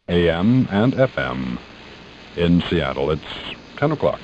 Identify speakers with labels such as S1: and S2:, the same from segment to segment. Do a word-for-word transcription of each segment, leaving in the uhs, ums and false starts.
S1: A M and F M. In Seattle, it's ten o'clock.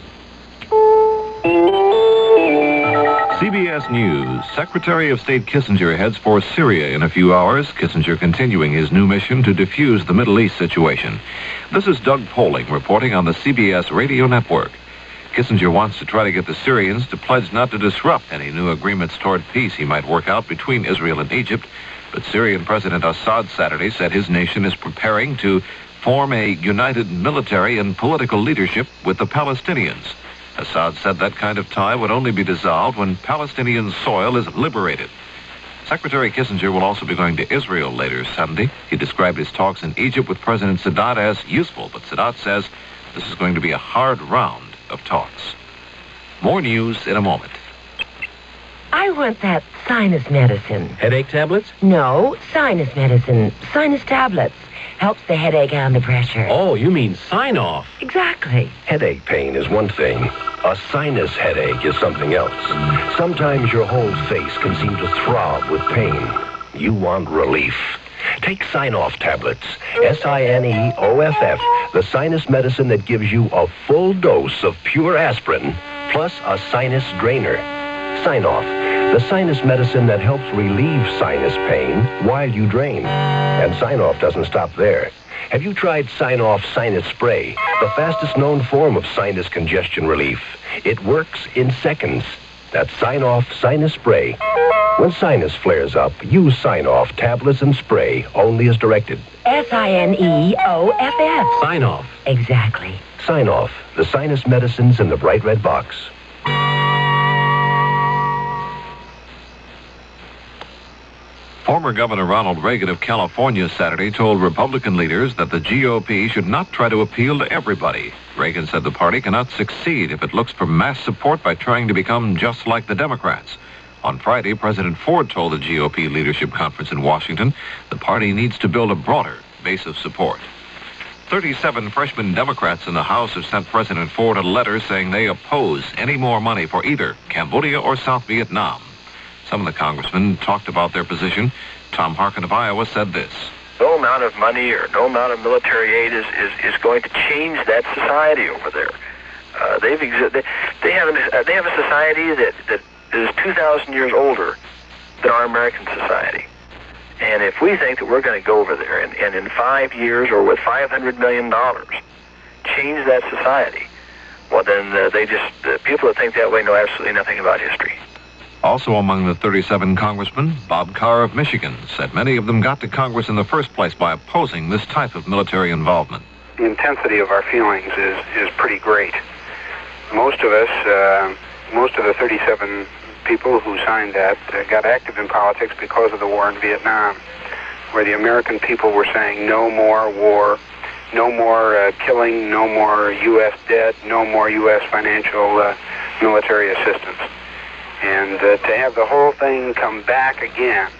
S2: C B S News. Secretary of State Kissinger heads for Syria in a few hours. Kissinger continuing his new mission to defuse the Middle East situation. This is Doug Poling reporting on the C B S radio network. Kissinger wants to try to get the Syrians to pledge not to disrupt any new agreements toward peace he might work out between Israel and Egypt. But Syrian President Assad Saturday said his nation is preparing to form a united military and political leadership with the Palestinians. Assad said that kind of tie would only be dissolved when Palestinian soil is liberated. Secretary Kissinger will also be going to Israel later Sunday. He described his talks in Egypt with President Sadat as useful, but Sadat says this is going to be a hard round of talks. More news in a moment.
S3: I want that sinus medicine.
S4: Headache tablets?
S3: No, sinus medicine. Sinus tablets. Helps the headache and the pressure.
S4: Oh, you mean sign-off.
S3: Exactly.
S5: Headache pain is one thing. A sinus headache is something else. Sometimes your whole face can seem to throb with pain. You want relief. Take Sign-Off tablets. S I N E O F F. The sinus medicine that gives you a full dose of pure aspirin plus a sinus drainer. Sign-Off. The sinus medicine that helps relieve sinus pain while you drain. And Sign-Off doesn't stop there. Have you tried Sign-Off Sinus Spray, the fastest known form of sinus congestion relief? It works in seconds. That's Sign-Off Sinus Spray. When sinus flares up, use Sign-Off tablets and spray only as directed.
S3: S I N E O F F.
S4: Sign-Off.
S3: Exactly.
S5: Sign-Off, the sinus medicines in the bright red box.
S2: Former Governor Ronald Reagan of California Saturday told Republican leaders that the G O P should not try to appeal to everybody. Reagan said the party cannot succeed if it looks for mass support by trying to become just like the Democrats. On Friday, President Ford told the G O P leadership conference in Washington the party needs to build a broader base of support. thirty-seven freshman Democrats in the House have sent President Ford a letter saying they oppose any more money for either Cambodia or South Vietnam. Some of the congressmen talked about their position. Tom Harkin of Iowa said this.
S6: No amount of money or no amount of military aid is, is, is going to change that society over there. Uh, they've exi- they, they, have an, uh, they have a society that, that is two thousand years older than our American society. And if we think that we're going to go over there and, and in five years or with five hundred million dollars change that society, well then uh, they just, uh, people that think that way know absolutely nothing about history.
S2: Also among the thirty-seven congressmen, Bob Carr of Michigan said many of them got to Congress in the first place by opposing this type of military involvement.
S7: The intensity of our feelings is, is pretty great. Most of us, uh, most of the thirty-seven people who signed that uh, got active in politics because of the war in Vietnam, where the American people were saying no more war, no more uh, killing, no more U S debt, no more U S financial uh, military assistance. And uh, to have the whole thing come back again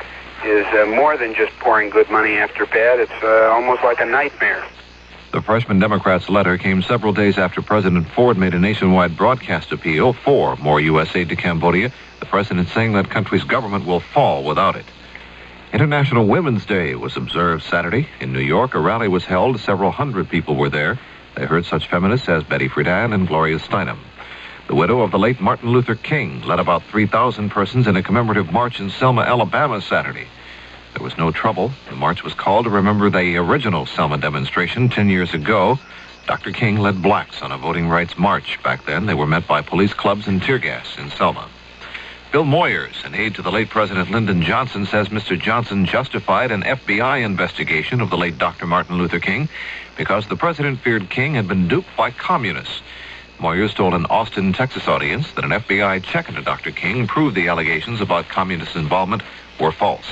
S7: is uh, more than just pouring good money after bad. It's uh, almost like a nightmare.
S2: The freshman Democrats' letter came several days after President Ford made a nationwide broadcast appeal for more U S aid to Cambodia, the president saying that country's government will fall without it. International Women's Day was observed Saturday. In New York, a rally was held. Several hundred people were there. They heard such feminists as Betty Friedan and Gloria Steinem. The widow of the late Martin Luther King led about three thousand persons in a commemorative march in Selma, Alabama Saturday. There was no trouble. The march was called to remember the original Selma demonstration ten years ago. Doctor King led blacks on a voting rights march. Back then, they were met by police clubs and tear gas in Selma. Bill Moyers, an aide to the late President Lyndon Johnson, says Mister Johnson justified an F B I investigation of the late Doctor Martin Luther King because the president feared King had been duped by communists. Moyers told an Austin, Texas audience that an F B I check into Doctor King proved the allegations about communist involvement were false.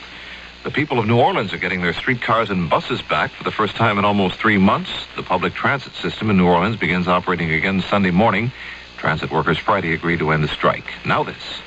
S2: The people of New Orleans are getting their streetcars and buses back for the first time in almost three months. The public transit system in New Orleans begins operating again Sunday morning. Transit workers Friday agreed to end the strike. Now this.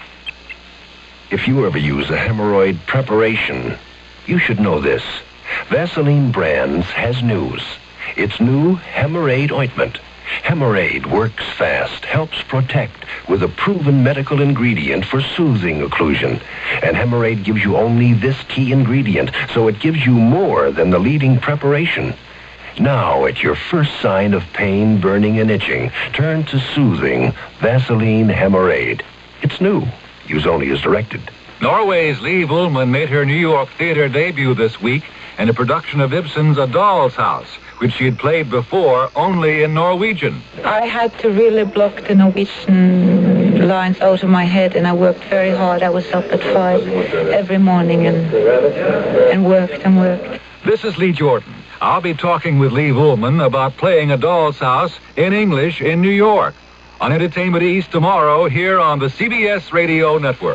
S5: If you ever use a hemorrhoid preparation, you should know this. Vaseline Brands has news. It's new Hemorrhoid Ointment. Hemorrhoid works fast, helps protect with a proven medical ingredient for soothing occlusion. And Hemorrhoid gives you only this key ingredient, so it gives you more than the leading preparation. Now, at your first sign of pain, burning, and itching, turn to soothing Vaseline Hemorrhoid. It's new. Use only as directed.
S2: Norway's Liv Ullmann made her New York theater debut this week in a production of Ibsen's A Doll's House, which she had played before only in Norwegian.
S8: I had to really block the Norwegian lines out of my head, and I worked very hard. I was up at five every morning and and worked and worked.
S2: This is Lee Jordan. I'll be talking with Liv Ullmann about playing A Doll's House in English in New York on Entertainment East tomorrow here on the C B S Radio Network.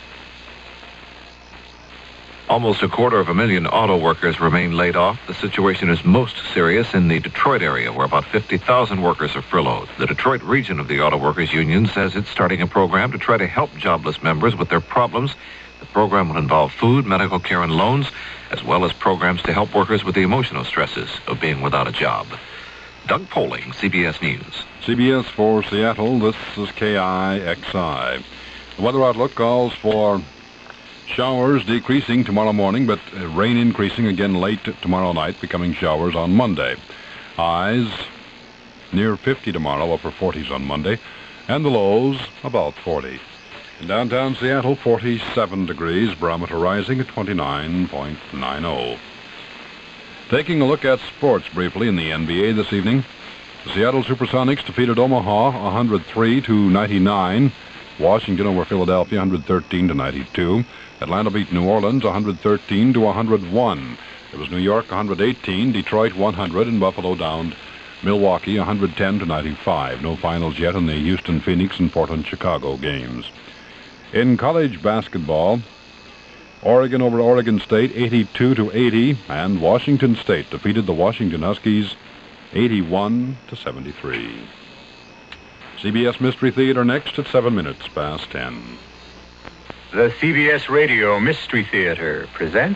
S2: Almost a quarter of a million auto workers remain laid off. The situation is most serious in the Detroit area, where about fifty thousand workers are furloughed. The Detroit region of the Auto Workers Union says it's starting a program to try to help jobless members with their problems. The program will involve food, medical care, and loans, as well as programs to help workers with the emotional stresses of being without a job. Doug Poling, C B S News.
S1: C B S for Seattle, this is K I X I. The weather outlook calls for showers decreasing tomorrow morning, but rain increasing again late tomorrow night, becoming showers on Monday. Highs near fifty tomorrow, upper forties on Monday, and the lows about forty. In downtown Seattle, forty-seven degrees, barometer rising at twenty-nine point nine oh. Taking a look at sports briefly in the N B A this evening, the Seattle Supersonics defeated Omaha one hundred three to ninety-nine. Washington over Philadelphia one hundred thirteen to ninety-two. Atlanta beat New Orleans one hundred thirteen to one hundred one. It was New York one hundred eighteen, Detroit one hundred, and Buffalo downed Milwaukee one hundred ten to ninety-five. No finals yet in the Houston, Phoenix, and Portland, Chicago games. In college basketball, Oregon over Oregon State eighty-two to eighty, and Washington State defeated the Washington Huskies eighty-one to seventy-three. C B S Mystery Theater next at seven minutes past ten.
S9: The C B S Radio Mystery Theater presents...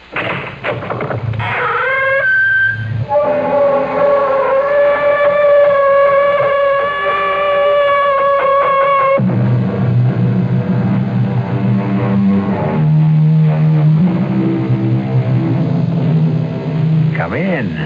S9: Come in.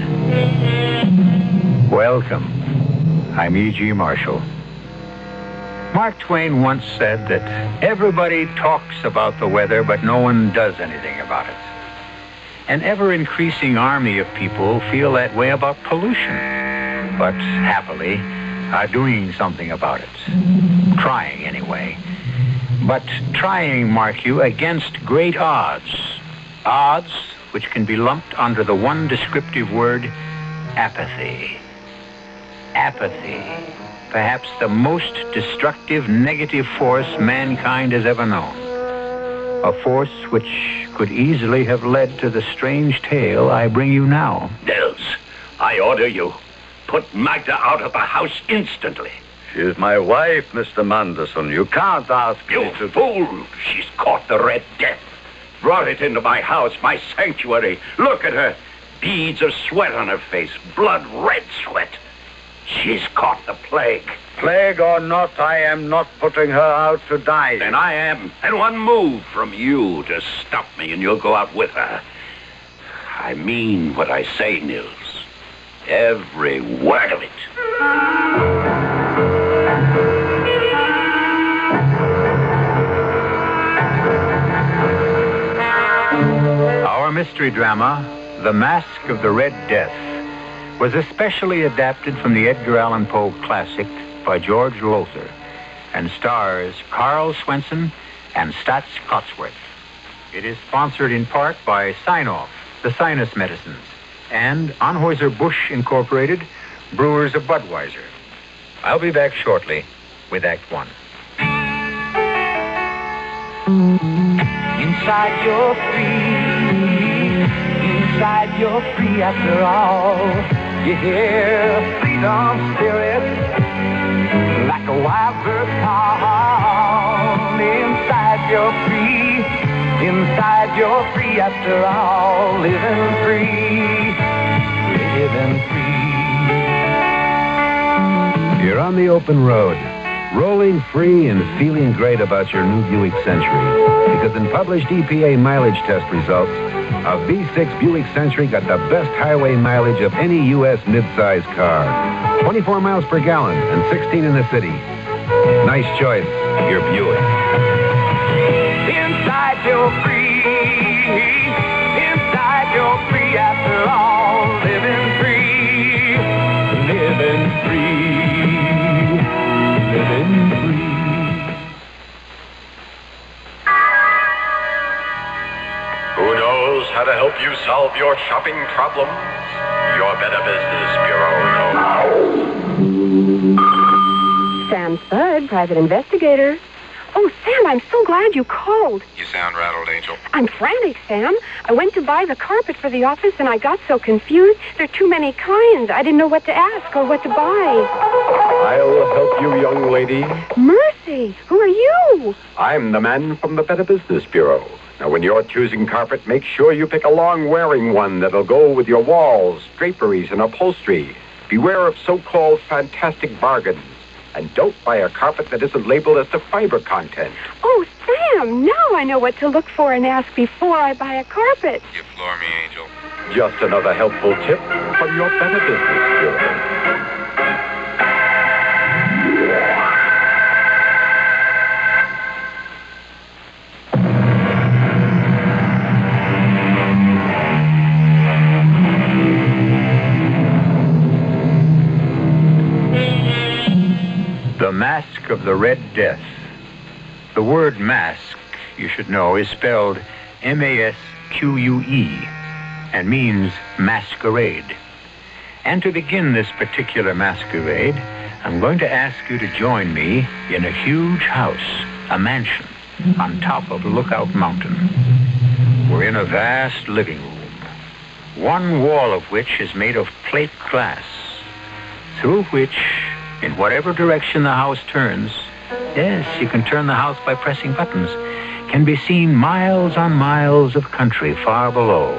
S9: Welcome. I'm E G. Marshall. Mark Twain once said that everybody talks about the weather, but no one does anything about it. An ever-increasing army of people feel that way about pollution, but happily are doing something about it. Trying, anyway. But trying, mark you, against great odds. Odds which can be lumped under the one descriptive word, apathy. Apathy. Perhaps the most destructive negative force mankind has ever known. A force which could easily have led to the strange tale I bring you now.
S10: Nels, I order you, put Magda out of the house instantly.
S11: She is my wife, Mister Manderson. You can't ask
S10: you
S11: me to...
S10: You fool! She's caught the Red Death. Brought it into my house, my sanctuary. Look at her. Beads of sweat on her face. Blood red sweat. She's caught the plague.
S11: Plague or not, I am not putting her out to die.
S10: Then I am. And one move from you to stop me and you'll go out with her. I mean what I say, Nils. Every word of it.
S9: Our mystery drama, The Mask of the Red Death, was especially adapted from the Edgar Allan Poe classic by George Lothar and stars Carl Swenson and Stats Cotsworth. It is sponsored in part by Sign-Off, the sinus medicines, and Anheuser-Busch Incorporated, brewers of Budweiser. I'll be back shortly with Act One.
S12: Inside you're free, inside you're free after all. You hear freedom spirit like a wild bird call. Inside you're free, inside you're free after all. Living free, living free.
S13: on the open road, rolling free and feeling great about your new Buick Century. Because in published E P A mileage test results, a V six Buick Century got the best highway mileage of any U S midsize car. twenty-four miles per gallon and sixteen in the city. Nice choice, your Buick.
S12: Inside you're free. Inside you're free after all. Living free. Living free. Living free.
S14: Who knows how to help you solve your shopping problems? Your Better Business Bureau knows.
S15: Sam Spud, private investigator. Oh, Sam, I'm so glad you called.
S14: You sound rattled, Angel.
S15: I'm frantic, Sam. I went to buy the carpet for the office, and I got so confused. There are too many kinds. I didn't know what to ask or what to buy.
S14: I'll help you, young lady.
S15: Mercy, who are you?
S14: I'm the man from the Better Business Bureau. Now, when you're choosing carpet, make sure you pick a long-wearing one that'll go with your walls, draperies, and upholstery. Beware of so-called fantastic bargains. And don't buy a carpet that isn't labeled as to fiber content.
S15: Oh, Sam, now I know what to look for and ask before I buy a carpet.
S14: You floor me, Angel. Just another helpful tip from your Better Business Bureau.
S9: The Mask of the Red Death. The word mask, you should know, is spelled M A S Q U E and means masquerade. And to begin this particular masquerade, I'm going to ask you to join me in a huge house, a mansion, on top of Lookout Mountain. We're in a vast living room, one wall of which is made of plate glass, through which, in whatever direction the house turns, yes, you can turn the house by pressing buttons, can be seen miles on miles of country far below.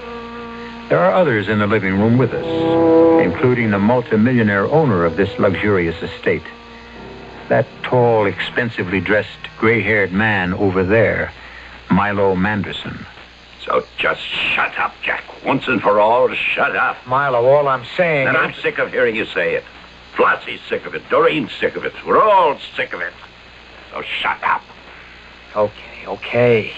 S9: There are others in the living room with us, including the multimillionaire owner of this luxurious estate. That tall, expensively dressed, gray-haired man over there, Milo Manderson.
S10: So just shut up, Jack. Once and for all, shut up.
S11: Milo, all I'm saying
S10: And
S11: is...
S10: I'm sick of hearing you say it. Flossie's sick of it. Doreen's sick of it. We're all sick of it. So shut up.
S11: Okay, okay.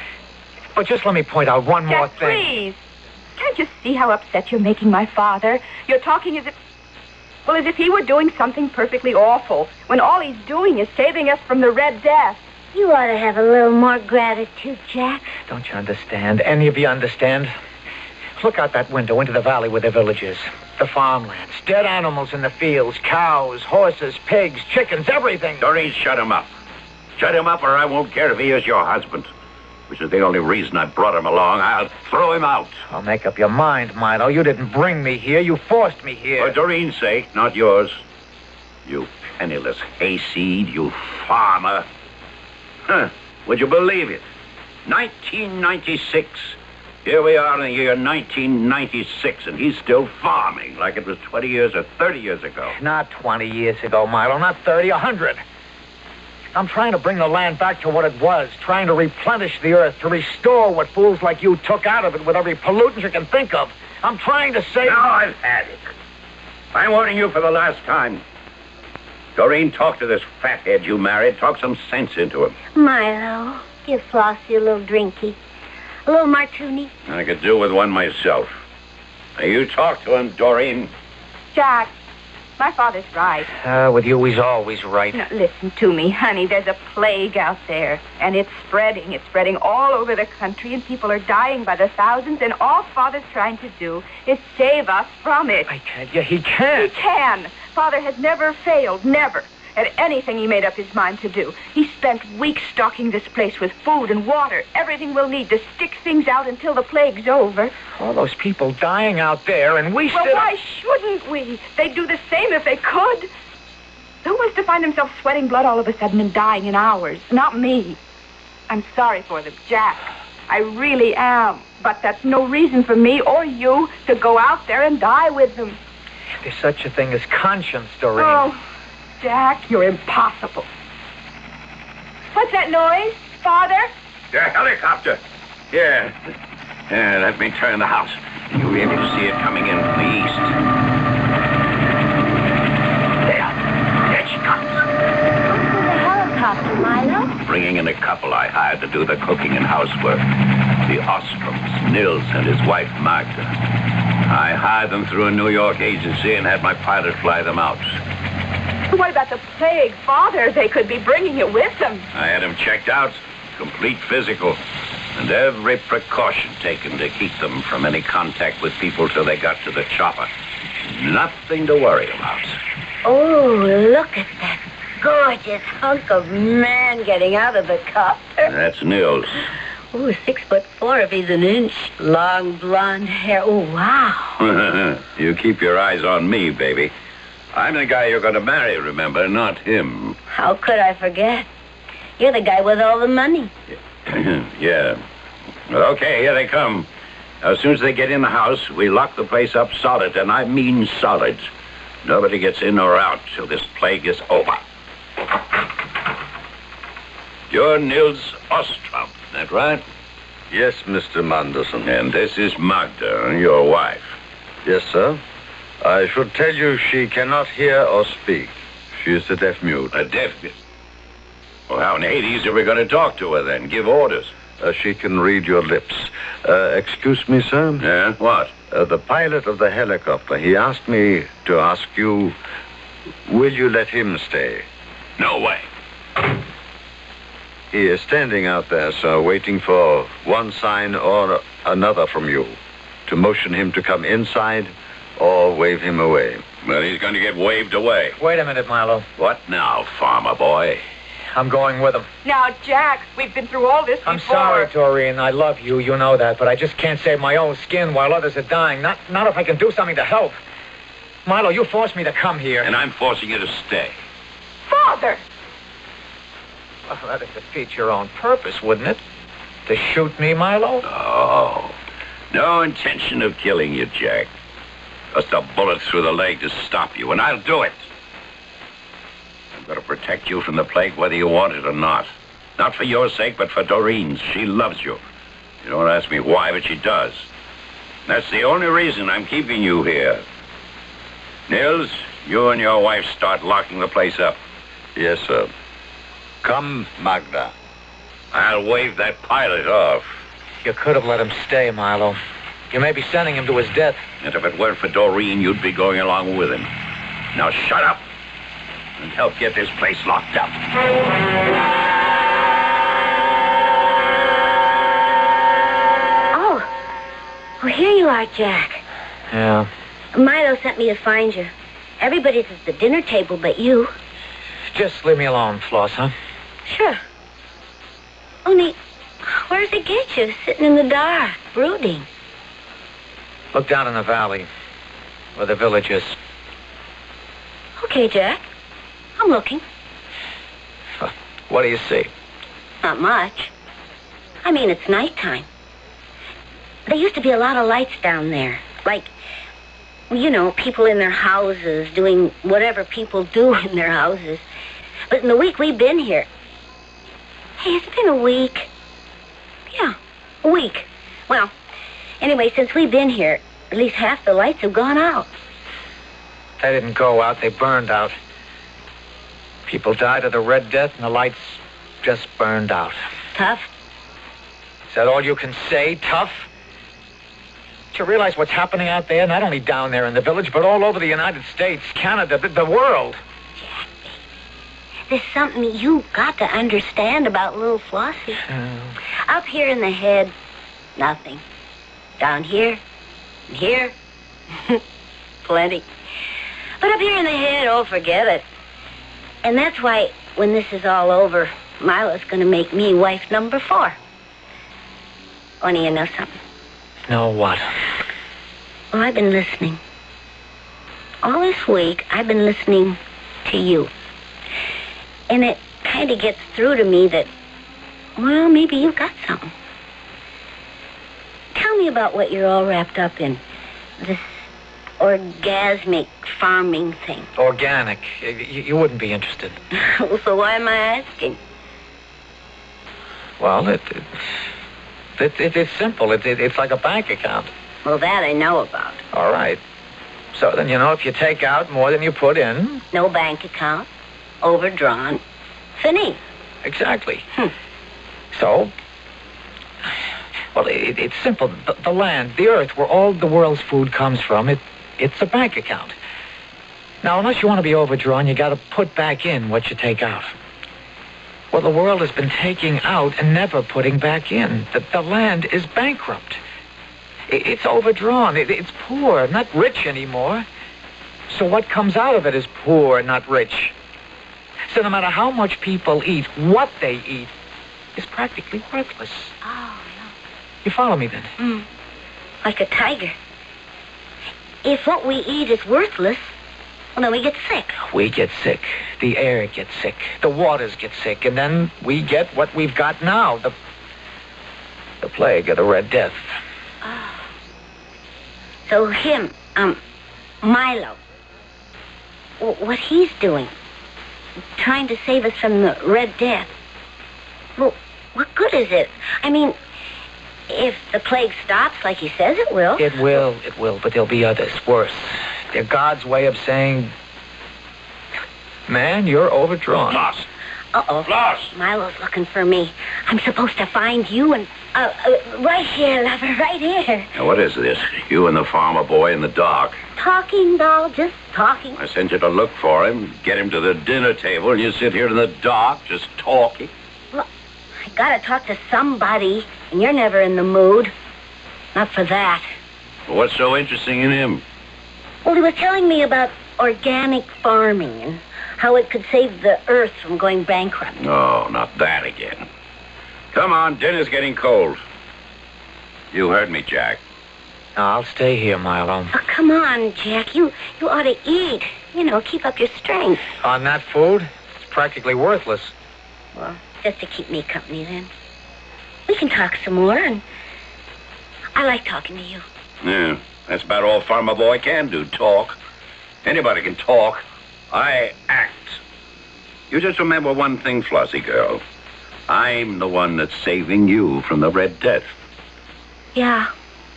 S11: But just let me point out one more
S16: Jack,
S11: thing.
S16: please. Can't you see how upset you're making my father? You're talking as if... Well, as if he were doing something perfectly awful, when all he's doing is saving us from the Red Death.
S17: You ought to have a little more gratitude, Jack.
S11: Don't you understand? Any of you understand? Look out that window into the valley where the village is. The farmlands, dead animals in the fields, cows, horses, pigs, chickens, everything.
S10: Doreen, shut him up. Shut him up or I won't care if he is your husband. Which is the only reason I brought him along. I'll throw him out.
S11: I'll make up your mind, Milo. You didn't bring me here. You forced me here.
S10: For Doreen's sake, not yours. You penniless hayseed, you farmer. Huh. Would you believe it? nineteen ninety-six. Here we are in the year nineteen ninety-six, and he's still farming like it was twenty years or thirty years ago.
S11: Not twenty years ago, Milo. Not thirty, a hundred. I'm trying to bring the land back to what it was, trying to replenish the earth, to restore what fools like you took out of it with every pollutant you can think of. I'm trying to save...
S10: Now I've had it. I'm warning you for the last time. Doreen, talk to this fathead you married. Talk some sense into him.
S17: Milo, give Flossie a little drinky. A little martini.
S10: I could do with one myself. Now, you talk to him, Doreen.
S16: Jack, my father's right.
S11: Uh, with you, he's always right.
S16: Now, listen to me, honey. There's a plague out there, and it's spreading. It's spreading all over the country, and people are dying by the thousands, and all Father's trying to do is save us from it.
S11: I tell you, he can't.
S16: He can. Father has never failed, never, at anything he made up his mind to do. He spent weeks stocking this place with food and water, everything we'll need to stick things out until the plague's over.
S11: All those people dying out there, and we
S16: Well,
S11: still...
S16: why shouldn't we? They'd do the same if they could. Who wants to find himself sweating blood all of a sudden and dying in hours? Not me. I'm sorry for them, Jack. I really am. But that's no reason for me or you to go out there and die with them.
S11: There's such a thing as conscience, Doreen.
S16: Oh, Jack, you're impossible. What's that noise, Father?
S10: The helicopter. Here. Here, let me turn the house. You'll be able to see it coming in from the east. There. There she comes.
S17: The helicopter, Milo.
S10: Bringing in a couple I hired to do the cooking and housework. The Ostroms, Nils and his wife, Magda. I hired them through a New York agency and had my pilot fly them out.
S16: What about the plague, Father? They could be bringing it with them.
S10: I had them checked out, complete physical, and every precaution taken to keep them from any contact with people till they got to the chopper. Nothing to worry about.
S17: Oh, look at that gorgeous hunk of man getting out of the copter.
S10: That's Nils.
S17: Oh, six foot four if he's an inch. Long blonde hair. Oh, wow.
S10: You keep your eyes on me, baby. I'm the guy you're going to marry, remember, not him.
S17: How could I forget? You're the guy with all the money.
S10: Yeah. Well, okay, here they come. As soon as they get in the house, we lock the place up solid, and I mean solid. Nobody gets in or out till this plague is over. You're Nils Ostrom, is that right?
S18: Yes, Mister Manderson.
S10: And this is Magda, your wife.
S18: Yes, sir. I should tell you she cannot hear or speak. She is a deaf mute.
S10: A deaf mute? Well, how in Hades are we going to talk to her then? Give orders?
S18: Uh, she can read your lips. Uh, excuse me, sir?
S10: Yeah, what?
S18: Uh, the pilot of the helicopter, he asked me to ask you, will you let him stay?
S10: No way.
S18: He is standing out there, sir, waiting for one sign or another from you. To motion him to come inside or wave him away.
S10: Well, he's going to get waved away.
S11: Wait a minute, Milo.
S10: What now, farmer boy?
S11: I'm going with him.
S16: Now, Jack, we've been through all this before.
S11: I'm sorry, Doreen. I love you. You know that. But I just can't save my own skin while others are dying. Not, not if I can do something to help. Milo, you forced me to come here.
S10: And I'm forcing you to stay.
S16: Father!
S11: Well, that'd defeat your own purpose, wouldn't it? To shoot me, Milo?
S10: Oh, no intention of killing you, Jack. Just a bullet through the leg to stop you, and I'll do it. I'm going to protect you from the plague whether you want it or not. Not for your sake, but for Doreen's. She loves you. You don't ask me why, but she does. That's the only reason I'm keeping you here. Nils, you and your wife start locking the place up.
S18: Yes, sir. Come, Magda.
S10: I'll wave that pilot off.
S11: You could have let him stay, Milo. You may be sending him to his death.
S10: And if it weren't for Doreen, you'd be going along with him. Now shut up and help get this place locked up.
S17: Oh. Oh, here you are, Jack.
S11: Yeah.
S17: Milo sent me to find you. Everybody's at the dinner table but you.
S11: Just leave me alone, Floss, huh?
S17: Sure. Only, where does it get you? Sitting in the dark, brooding.
S11: Look down in the valley, where the village is.
S17: Okay, Jack. I'm looking.
S11: What do you see?
S17: Not much. I mean, it's nighttime. There used to be a lot of lights down there. Like, you know, people in their houses doing whatever people do in their houses. But in the week we've been here... Hey, it's been a week. Yeah, a week. Well, anyway, since we've been here, at least half the lights have gone out.
S11: They didn't go out, they burned out. People died of the Red Death, and the lights just burned out.
S17: Tough?
S11: Is that all you can say, tough? Do you realize what's happening out there? Not only down there in the village, but all over the United States, Canada, the, the world.
S17: Jack, baby, there's something you got to understand about little Flossie.
S11: Uh,
S17: Up here in the head, nothing. Down here, and here, plenty. But up here in the head, oh, forget it. And that's why, when this is all over, Milo's going to make me wife number four. Only you know something?
S11: know what?
S17: Well, I've been listening. All this week, I've been listening to you. And it kind of gets through to me that, well, maybe you've got something. Tell me about what you're all wrapped up in. This orgasmic farming thing?
S11: Organic. You, you wouldn't be interested.
S17: So why am I asking?
S11: Well, it, it, it, it it's simple. It, it, it's like a bank account.
S17: Well, that I know about.
S11: All right. So then, you know, if you take out more than you put in...
S17: No bank account. Overdrawn. Fini.
S11: Exactly. Hmm. So, well, it, it's simple. The, the land, the earth, where all the world's food comes from, it, it's a bank account. Now, unless you want to be overdrawn, you got to put back in what you take out. Well, the world has been taking out and never putting back in. The, the land is bankrupt. It, it's overdrawn. It, it's poor, not rich anymore. So what comes out of it is poor, not rich. So no matter how much people eat, what they eat is practically worthless.
S17: Oh, no.
S11: You follow me then?
S17: Mm. Like a tiger. If what we eat is worthless, well, then we get sick.
S11: We get sick. The air gets sick. The waters get sick. And then we get what we've got now. The, the plague or the Red Death.
S17: Oh. So him, um, Milo, w- what he's doing, trying to save us from the Red Death. Well, what good is it? I mean, if the plague stops like he says it will.
S11: It will, it will, but there'll be others, worse. They're God's way of saying, man, you're overdrawn.
S10: Floss.
S17: Uh-oh.
S10: Floss.
S17: Milo's looking for me. I'm supposed to find you and... Uh, uh, right here, lover, right here.
S10: Now, what is this? You and the farmer boy in the dark.
S17: Talking, doll, just talking.
S10: I sent you to look for him, get him to the dinner table, and you sit here in the dark just talking.
S17: Well, I gotta talk to somebody, and you're never in the mood. Not for that.
S10: What's so interesting in him?
S17: Well, he was telling me about organic farming and how it could save the earth from going bankrupt.
S10: No, not that again. Come on, dinner's getting cold. You heard me, Jack.
S11: No, I'll stay here, Milo.
S17: Oh, come on, Jack. You you ought to eat. You know, keep up your strength.
S11: On that food, it's practically worthless.
S17: Well, just to keep me company, then. We can talk some more, and I like talking to you.
S10: Yeah, that's about all Farmer Boy can do, talk. Anybody can talk. I act. You just remember one thing, Flossie girl. I'm the one that's saving you from the Red Death.
S17: Yeah.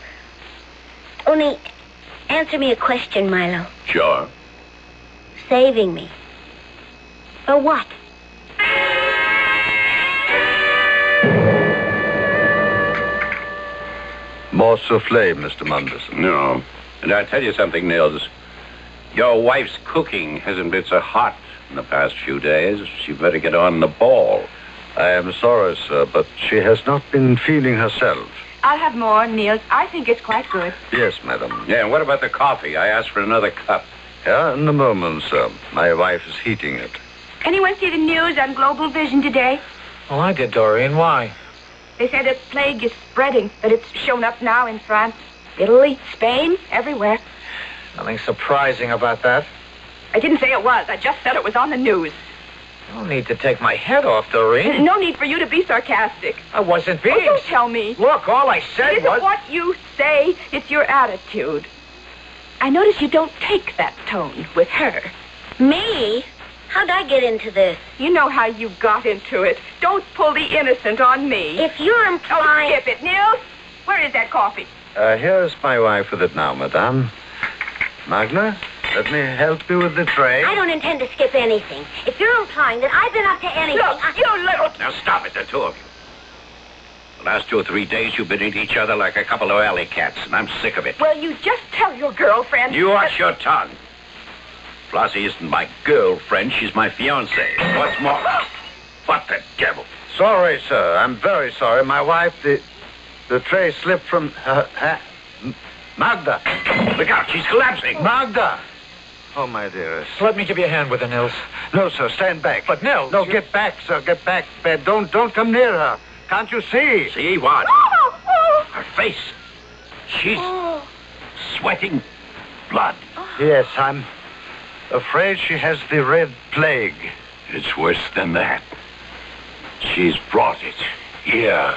S17: Only, answer me a question, Milo.
S10: Sure.
S17: Saving me. For what?
S18: More souffle, Mister Munderson.
S10: No. And I'll tell you something, Nils. Your wife's cooking hasn't been so hot in the past few days. She better get on the ball.
S18: I am sorry, sir, but she has not been feeling herself.
S16: I'll have more, Niels. I think it's quite good.
S18: Yes, madam.
S10: Yeah, and what about the coffee? I asked for another cup.
S18: Yeah, in a moment, sir. My wife is heating it.
S16: Anyone see the news on Global Vision today?
S11: Well, I did, Doreen. Why?
S16: They say that plague is spreading, that it's shown up now in France, Italy, Spain, everywhere.
S11: Nothing surprising about that.
S16: I didn't say it was. I just said it was on the news.
S11: No need to take my head off, Doreen.
S16: No need for you to be sarcastic.
S11: I wasn't being...
S16: Oh, don't tell me.
S11: Look, all I said
S16: It isn't
S11: was...
S16: what you say. It's your attitude. I notice you don't take that tone with her.
S17: Me? How'd I get into this?
S16: You know how you got into it. Don't pull the innocent on me.
S17: If you're implying...
S16: Oh, skip it, Nils. Where is that coffee?
S18: Uh, here's my wife with it now, madame. Magna, let me help you with the tray.
S17: I don't intend to skip anything. If you're implying that I've been up to anything...
S16: Look,
S17: I...
S16: you little...
S10: Now stop it, the two of you. The last two or three days you've been at each other like a couple of alley cats, and I'm sick of it.
S16: Well, you just tell your girlfriend...
S10: You watch your tongue. Flossie isn't my girlfriend. She's my fiancée. What's more... What the devil?
S18: Sorry, sir. I'm very sorry. My wife, the... The tray slipped from her... her Magda!
S10: Look out, she's collapsing.
S18: Magda! Oh, my dearest.
S11: Let me give you a hand with her, Nils.
S18: No, sir, stand back.
S11: But, Nils...
S18: No, get back, sir, get back. Bed. Don't, don't come near her. Can't you see?
S10: See what?
S16: Oh, oh.
S10: Her face. She's
S16: Oh.
S10: sweating blood.
S18: Yes, I'm afraid she has the red plague.
S10: It's worse than that. She's brought it here.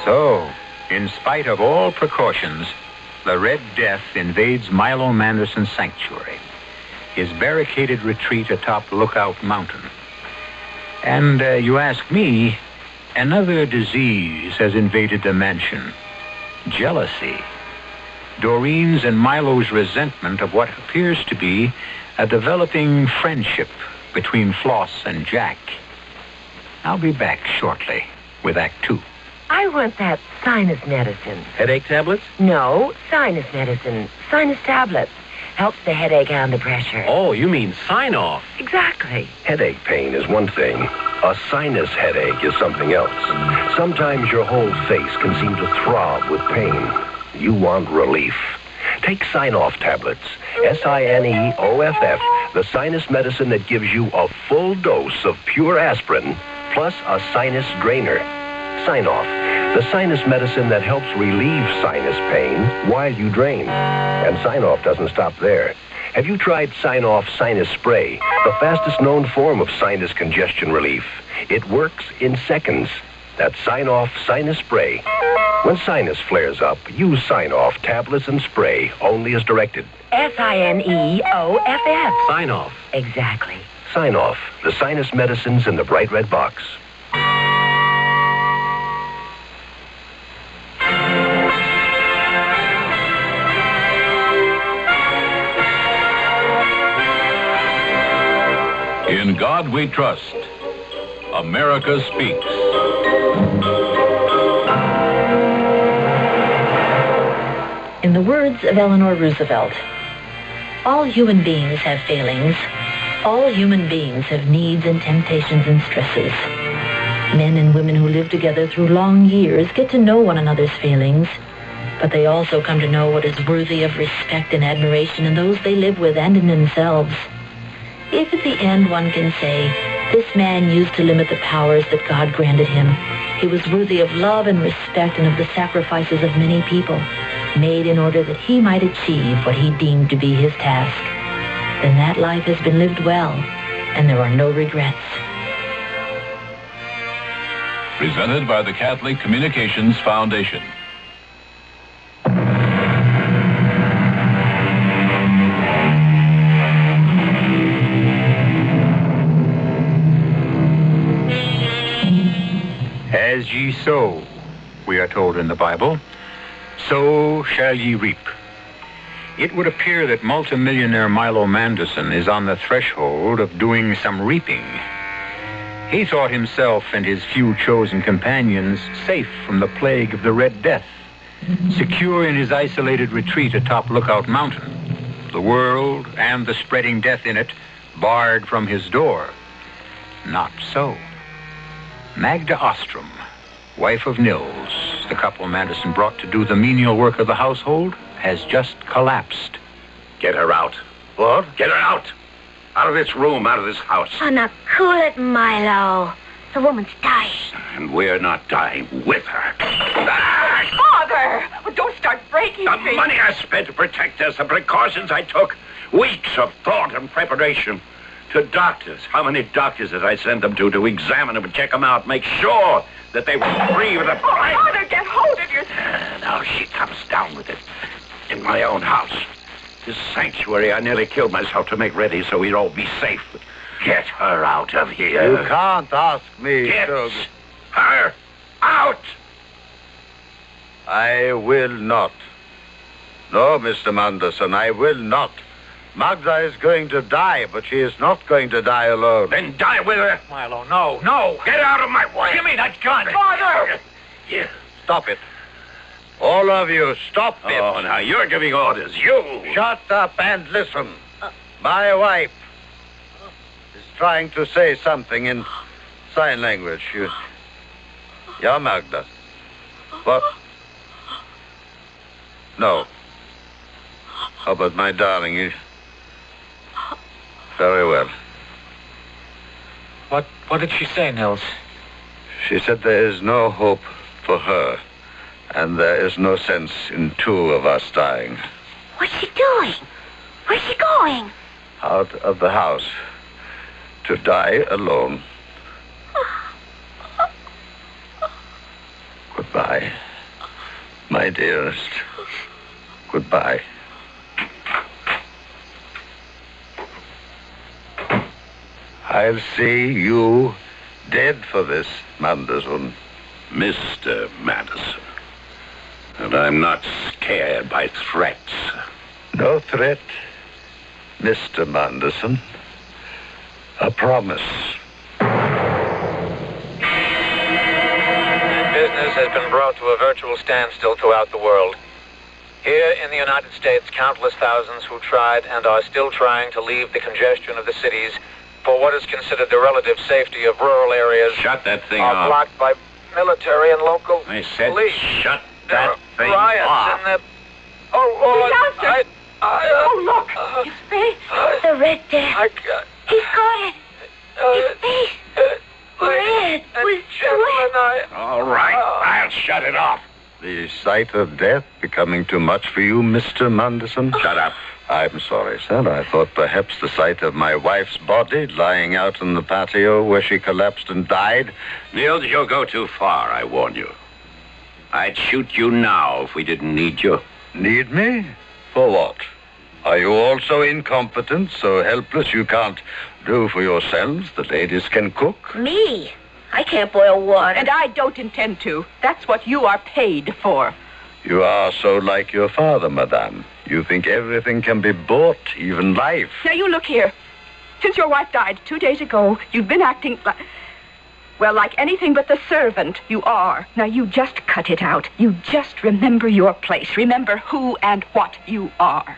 S9: So, in spite of all precautions, the Red Death invades Milo Manderson's sanctuary, his barricaded retreat atop Lookout Mountain. And uh, you ask me, another disease has invaded the mansion. Jealousy. Doreen's and Milo's resentment of what appears to be a developing friendship between Floss and Jack. I'll be back shortly with Act Two.
S3: I want that sinus medicine.
S4: Headache tablets?
S3: No, sinus medicine. Sinus tablets. Helps the headache and the pressure.
S4: Oh, you mean sign off.
S3: Exactly.
S5: Headache pain is one thing. A sinus headache is something else. Sometimes your whole face can seem to throb with pain. You want relief. Take Sign-Off tablets. S I N E O F F, the sinus medicine that gives you a full dose of pure aspirin plus a sinus drainer. Sign-Off, the sinus medicine that helps relieve sinus pain while you drain. And Sign-Off doesn't stop there. Have you tried Sign-Off Sinus Spray, the fastest known form of sinus congestion relief? It works in seconds. That's Sign-Off Sinus Spray. When sinus flares up, use Sign-Off tablets and spray only as directed.
S3: S I N E O F F.
S4: Sign off.
S3: Exactly.
S5: Sign-Off, the sinus medicines in the bright red box.
S19: In God we trust. America speaks.
S20: In the words of Eleanor Roosevelt, all human beings have failings. All human beings have needs and temptations and stresses. Men and women who live together through long years get to know one another's failings, but they also come to know what is worthy of respect and admiration in those they live with and in themselves. If at the end one can say, this man used to limit the powers that God granted him, he was worthy of love and respect and of the sacrifices of many people, made in order that he might achieve what he deemed to be his task, then that life has been lived well, and there are no regrets.
S19: Presented by the Catholic Communications Foundation.
S9: As ye sow, we are told in the Bible, so shall ye reap. It would appear that multimillionaire Milo Manderson is on the threshold of doing some reaping. He thought himself and his few chosen companions safe from the plague of the Red Death, secure in his isolated retreat atop Lookout Mountain, the world and the spreading death in it barred from his door. Not so. Magda Ostrom, wife of Nils, the couple Manderson brought to do the menial work of the household, has just collapsed.
S10: Get her out. What? Get her out. Out of this room, out of this house.
S17: Oh, now cool it, Milo. The woman's dying.
S10: And we're not dying with her.
S16: Father! Well, don't start breaking
S10: The
S16: things.
S10: money I spent to protect us, the precautions I took, weeks of thought and preparation. To doctors. How many doctors did I send them to to examine them and check them out, make sure that they were free with a...
S16: Oh, Father, get hold of yourself.
S10: And now she comes down with it in my own house. This sanctuary, I nearly killed myself to make ready so we'd all be safe. Get her out of here.
S18: You can't ask me
S10: Get
S18: to...
S10: her out!
S18: I will not. No, Mister Manderson, I will not. Magda is going to die, but she is not going to die alone.
S10: Then die with her.
S11: Milo, no, no.
S10: Get out of my way.
S11: Give me that gun.
S16: Father!
S10: Yeah.
S18: Stop it. All of you, stop it.
S10: Oh, now you're giving orders. You.
S18: Shut up and listen. My wife is trying to say something in sign language. You... Yeah, Magda. What? No. Oh, but my darling, you... Very well.
S11: What, what did she say, Nils?
S18: She said there is no hope for her, and there is no sense in two of us dying.
S17: What's she doing? Where's she going?
S18: Out of the house. To die alone. Good Goodbye. My dearest. Goodbye. I'll see you dead for this, Manderson.
S10: Mister Madison. And I'm not scared by threats.
S18: No threat, Mister Manderson. A promise.
S11: Business has been brought to a virtual standstill throughout the world. Here in the United States, countless thousands who tried and are still trying to leave the congestion of the cities for what is considered the relative safety of rural areas.
S10: Shut that thing
S11: are
S10: off.
S11: blocked by military and local
S10: I said
S11: police.
S10: shut
S11: There
S10: that
S11: are
S10: thing
S11: riots
S10: off.
S11: in the... Oh, oh,
S15: Doctor!
S11: I, I, uh,
S15: Oh, look! His face!
S17: The Red Death.
S11: I got...
S17: He's got it. His face. Red with
S11: Gentlemen,
S17: sweat.
S11: I...
S10: All right, I'll shut it off.
S18: The sight of death becoming too much for you, Mister Manderson?
S10: Shut up.
S18: I'm sorry, sir. I thought perhaps the sight of my wife's body lying out in the patio where she collapsed and died.
S10: Niels, you'll go too far, I warn you. I'd shoot you now if we didn't need you.
S18: Need me? For what? Are you also incompetent, so helpless you can't do for yourselves? The ladies can cook.
S17: Me? I can't boil water.
S15: And I don't intend to. That's what you are paid for.
S18: You are so like your father, madame. You think everything can be bought, even life.
S15: Now, you look here. Since your wife died two days ago, you've been acting like... Well, like anything but the servant you are. Now, you just cut it out. You just remember your place. Remember who and what you are.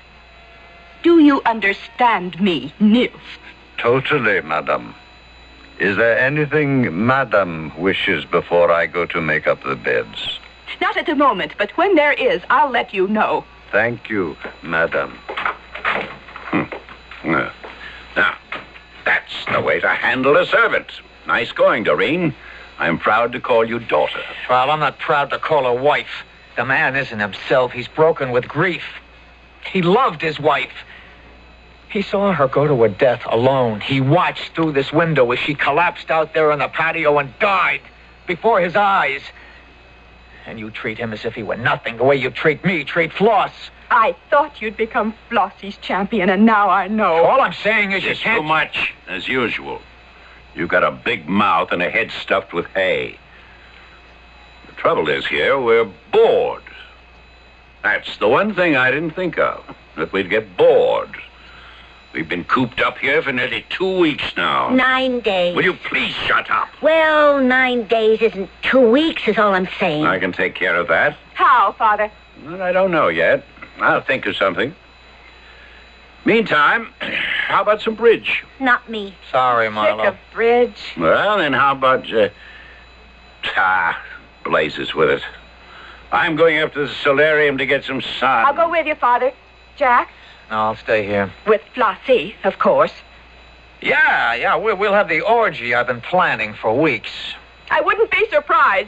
S15: Do you understand me, Nils?
S18: Totally, madame. Is there anything madame wishes before I go to make up the beds?
S15: Not at the moment, but when there is, I'll let you know.
S18: Thank you, madame.
S10: Hmm. Uh, Now, that's the way to handle a servant. Nice going, Doreen. I'm proud to call you daughter.
S11: Well, I'm not proud to call her wife. The man isn't himself. He's broken with grief. He loved his wife. He saw her go to her death alone. He watched through this window as she collapsed out there on the patio and died before his eyes. And you treat him as if he were nothing, the way you treat me, treat Floss.
S15: I thought you'd become Flossie's champion, and now I know.
S11: All I'm saying is you
S10: It's
S11: can't...
S10: too much, as usual. You got a big mouth and a head stuffed with hay. The trouble is here, we're bored. That's the one thing I didn't think of, that we'd get bored. We've been cooped up here for nearly two weeks now.
S17: Nine days.
S10: Will you please shut up?
S17: Well, nine days isn't two weeks, is all I'm saying.
S10: I can take care of that.
S15: How, Father?
S10: Well, I don't know yet. I'll think of something. Meantime, how about some bridge?
S17: Not me.
S11: Sorry, Milo.
S15: Sick of bridge.
S10: Well, then how about... Uh, ah, blazes with it. I'm going up to the solarium to get some sun.
S15: I'll go with you, Father. Jack?
S11: No, I'll stay here.
S15: With Flossie, of course.
S11: Yeah, yeah, we'll, we'll have the orgy I've been planning for weeks.
S15: I wouldn't be surprised.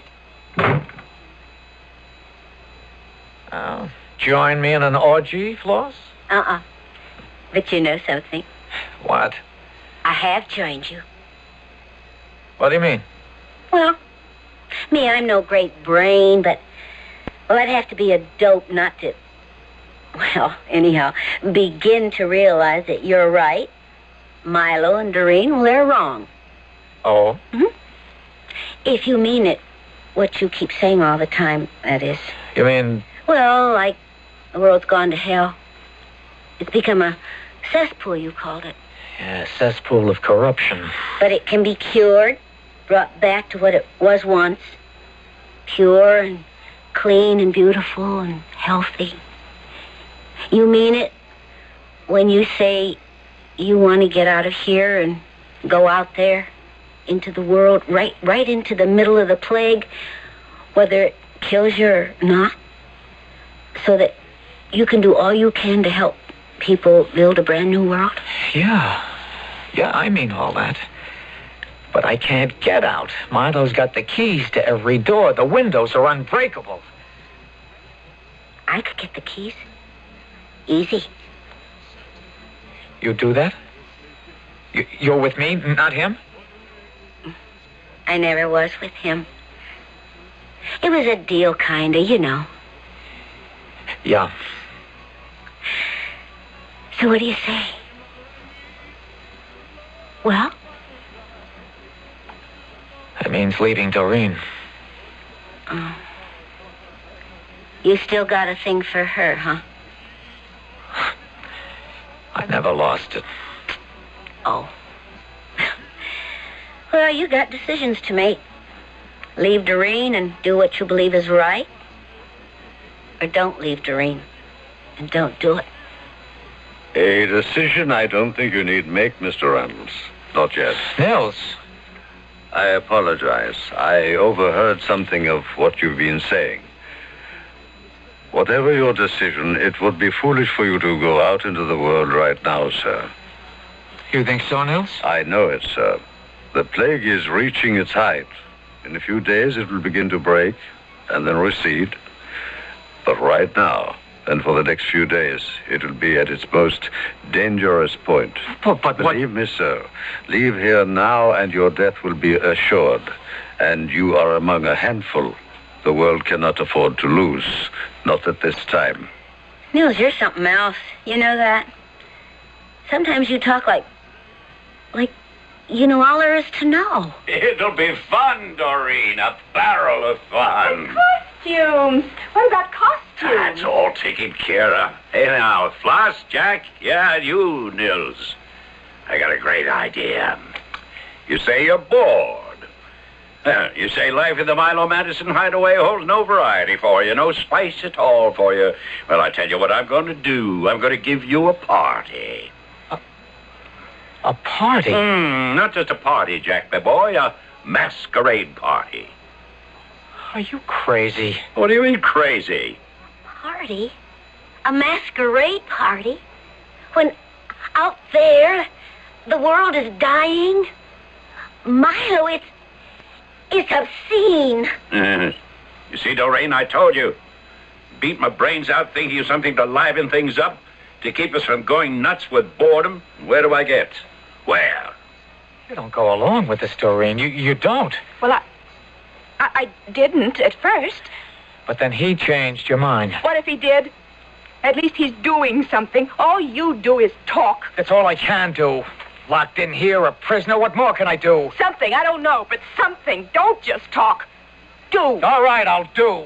S11: Uh, join me in an orgy, Floss?
S17: Uh-uh. But you know something.
S11: What?
S17: I have joined you.
S11: What do you mean?
S17: Well, me, I'm no great brain, but... Well, I'd have to be a dope not to... Well, anyhow, begin to realize that you're right. Milo and Doreen, well, they're wrong.
S11: Oh?
S17: Mm-hmm. If you mean it, what you keep saying all the time, that is.
S11: You mean...
S17: Well, like the world's gone to hell. It's become a cesspool, you called it.
S11: Yeah, cesspool of corruption.
S17: But it can be cured, brought back to what it was once. Pure and clean and beautiful and healthy. You mean it when you say you want to get out of here and go out there into the world, right right into the middle of the plague, whether it kills you or not, so that you can do all you can to help people build a brand new world?
S11: Yeah. Yeah, I mean all that. But I can't get out. Milo's got the keys to every door. The windows are unbreakable.
S17: I could get the keys. Easy.
S11: You do that? You, you're with me, not him?
S17: I never was with him. It was a deal, kinda, you know.
S11: Yeah.
S17: So what do you say? Well?
S11: That means leaving Doreen.
S17: Oh. You still got a thing for her, huh?
S11: I never lost it.
S17: Oh. Well, you got decisions to make. Leave Doreen and do what you believe is right. Or don't leave Doreen and don't do it.
S18: A decision I don't think you need make, Mister Reynolds. Not yet.
S11: Nils.
S18: I apologize. I overheard something of what you've been saying. Whatever your decision, it would be foolish for you to go out into the world right now, sir.
S11: You think so, Nils?
S18: I know it, sir. The plague is reaching its height. In a few days, it will begin to break and then recede. But right now, and for the next few days, it will be at its most dangerous point.
S11: But, but
S18: Believe me, sir, leave here now and your death will be assured. And you are among a handful the world cannot afford to lose. Not at this time.
S17: Nils, you're something else. You know that? Sometimes you talk like... like you know all there is to know.
S10: It'll be fun, Doreen. A barrel of fun.
S16: Costumes. What about costumes?
S10: That's all taken care of. Hey, now, Floss, Jack, yeah, you, Nils. I got a great idea. You say you're bored. Uh, you say life in the Milo Madison hideaway holds no variety for you, no spice at all for you. Well, I tell you what I'm going to do. I'm going to give you a party.
S11: A, a party?
S10: Mm, not just a party, Jack, my boy. A masquerade party.
S11: Are you crazy?
S10: What do you mean, crazy?
S17: Party? A masquerade party? When out there, the world is dying? Milo, it's... it's obscene.
S10: Uh, you see, Doreen, I told you. Beat my brains out thinking of something to liven things up, to keep us from going nuts with boredom. Where do I get? Where?
S11: You don't go along with this, Doreen. You, you don't.
S16: Well, I... I, I didn't at first.
S11: But then he changed your mind.
S16: What if he did? At least he's doing something. All you do is talk.
S11: That's all I can do. Locked in here, a prisoner. What more can I do?
S16: Something, I don't know, but something. Don't just talk. Do.
S11: All right, I'll do.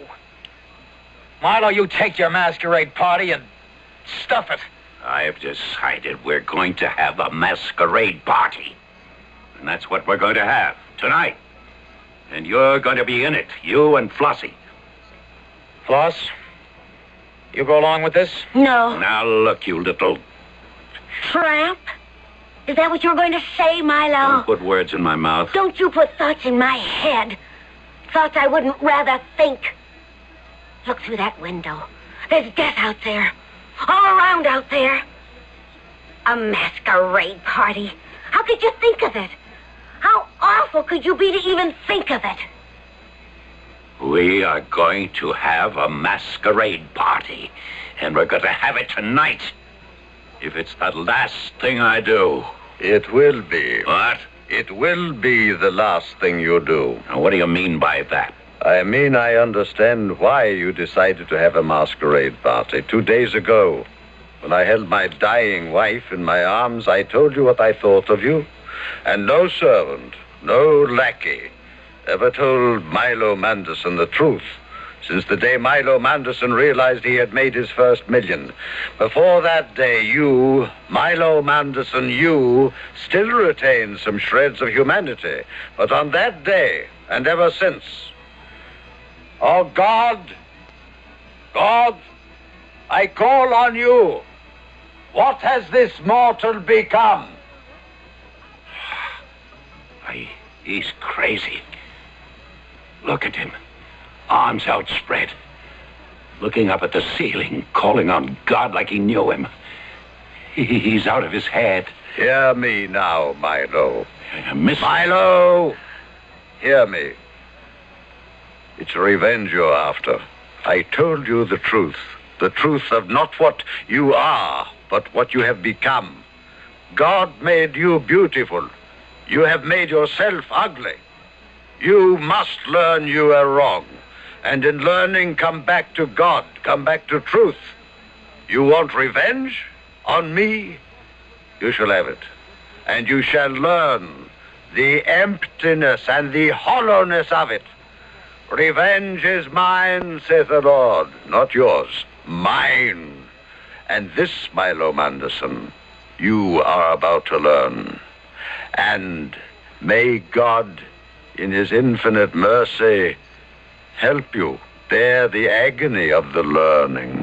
S11: Milo, you take your masquerade party and stuff it.
S10: I've decided we're going to have a masquerade party. And that's what we're going to have tonight. And you're going to be in it, you and Flossie.
S11: Floss, you go along with this?
S17: No.
S10: Now, look, you little...
S17: Tramp? Is that what you're going to say, Milo?
S10: Don't put words in my mouth.
S17: Don't you put thoughts in my head. Thoughts I wouldn't rather think. Look through that window. There's death out there. All around out there. A masquerade party. How could you think of it? How awful could you be to even think of it?
S10: We are going to have a masquerade party. And we're going to have it tonight. If it's the last thing I do.
S18: It will be.
S10: What?
S18: It will be the last thing you do.
S10: Now, what do you mean by that?
S18: I mean, I understand why you decided to have a masquerade party. Two days ago, when I held my dying wife in my arms, I told you what I thought of you. And no servant, no lackey, ever told Milo Manderson the truth since the day Milo Manderson realized he had made his first million. Before that day, you, Milo Manderson, you, still retained some shreds of humanity. But on that day, and ever since, oh, God, God, I call on you. What has this mortal become?
S10: I, he's crazy. Look at him. Arms outspread. Looking up at the ceiling, calling on God like he knew him. He, he's out of his head.
S18: Hear me now, Milo.
S10: Uh, Miss...
S18: Milo! Hear me. It's revenge you're after. I told you the truth. The truth of not what you are, but what you have become. God made you beautiful. You have made yourself ugly. You must learn you are wrong. And in learning, come back to God, come back to truth. You want revenge on me? You shall have it. And you shall learn the emptiness and the hollowness of it. Revenge is mine, saith the Lord, not yours, mine. And this, Milo Manderson, you are about to learn. And may God, in his infinite mercy, help you bear the agony of the learning.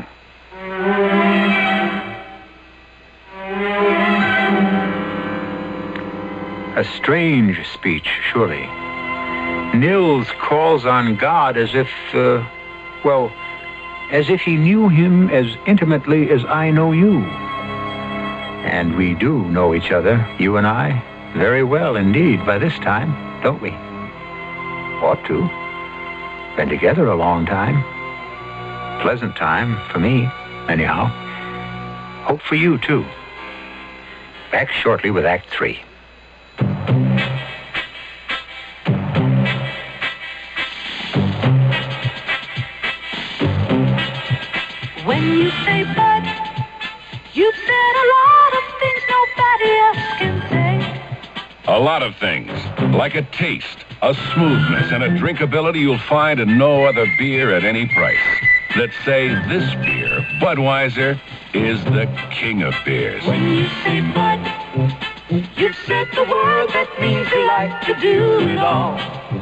S9: A strange speech, surely. Nils calls on God as if, uh, well, as if he knew him as intimately as I know you. And we do know each other, you and I, very well indeed by this time, don't we? Ought to. Been together a long time. Pleasant time for me, anyhow. Hope for you, too. Back shortly with Act Three.
S12: When you say bud, you've said a lot of things nobody else can say.
S19: A lot of things, like a taste, a smoothness, and a drinkability you'll find in no other beer at any price. That say this beer, Budweiser, is the king of beers.
S12: When you say bud, you've said the word that means you like to do it all.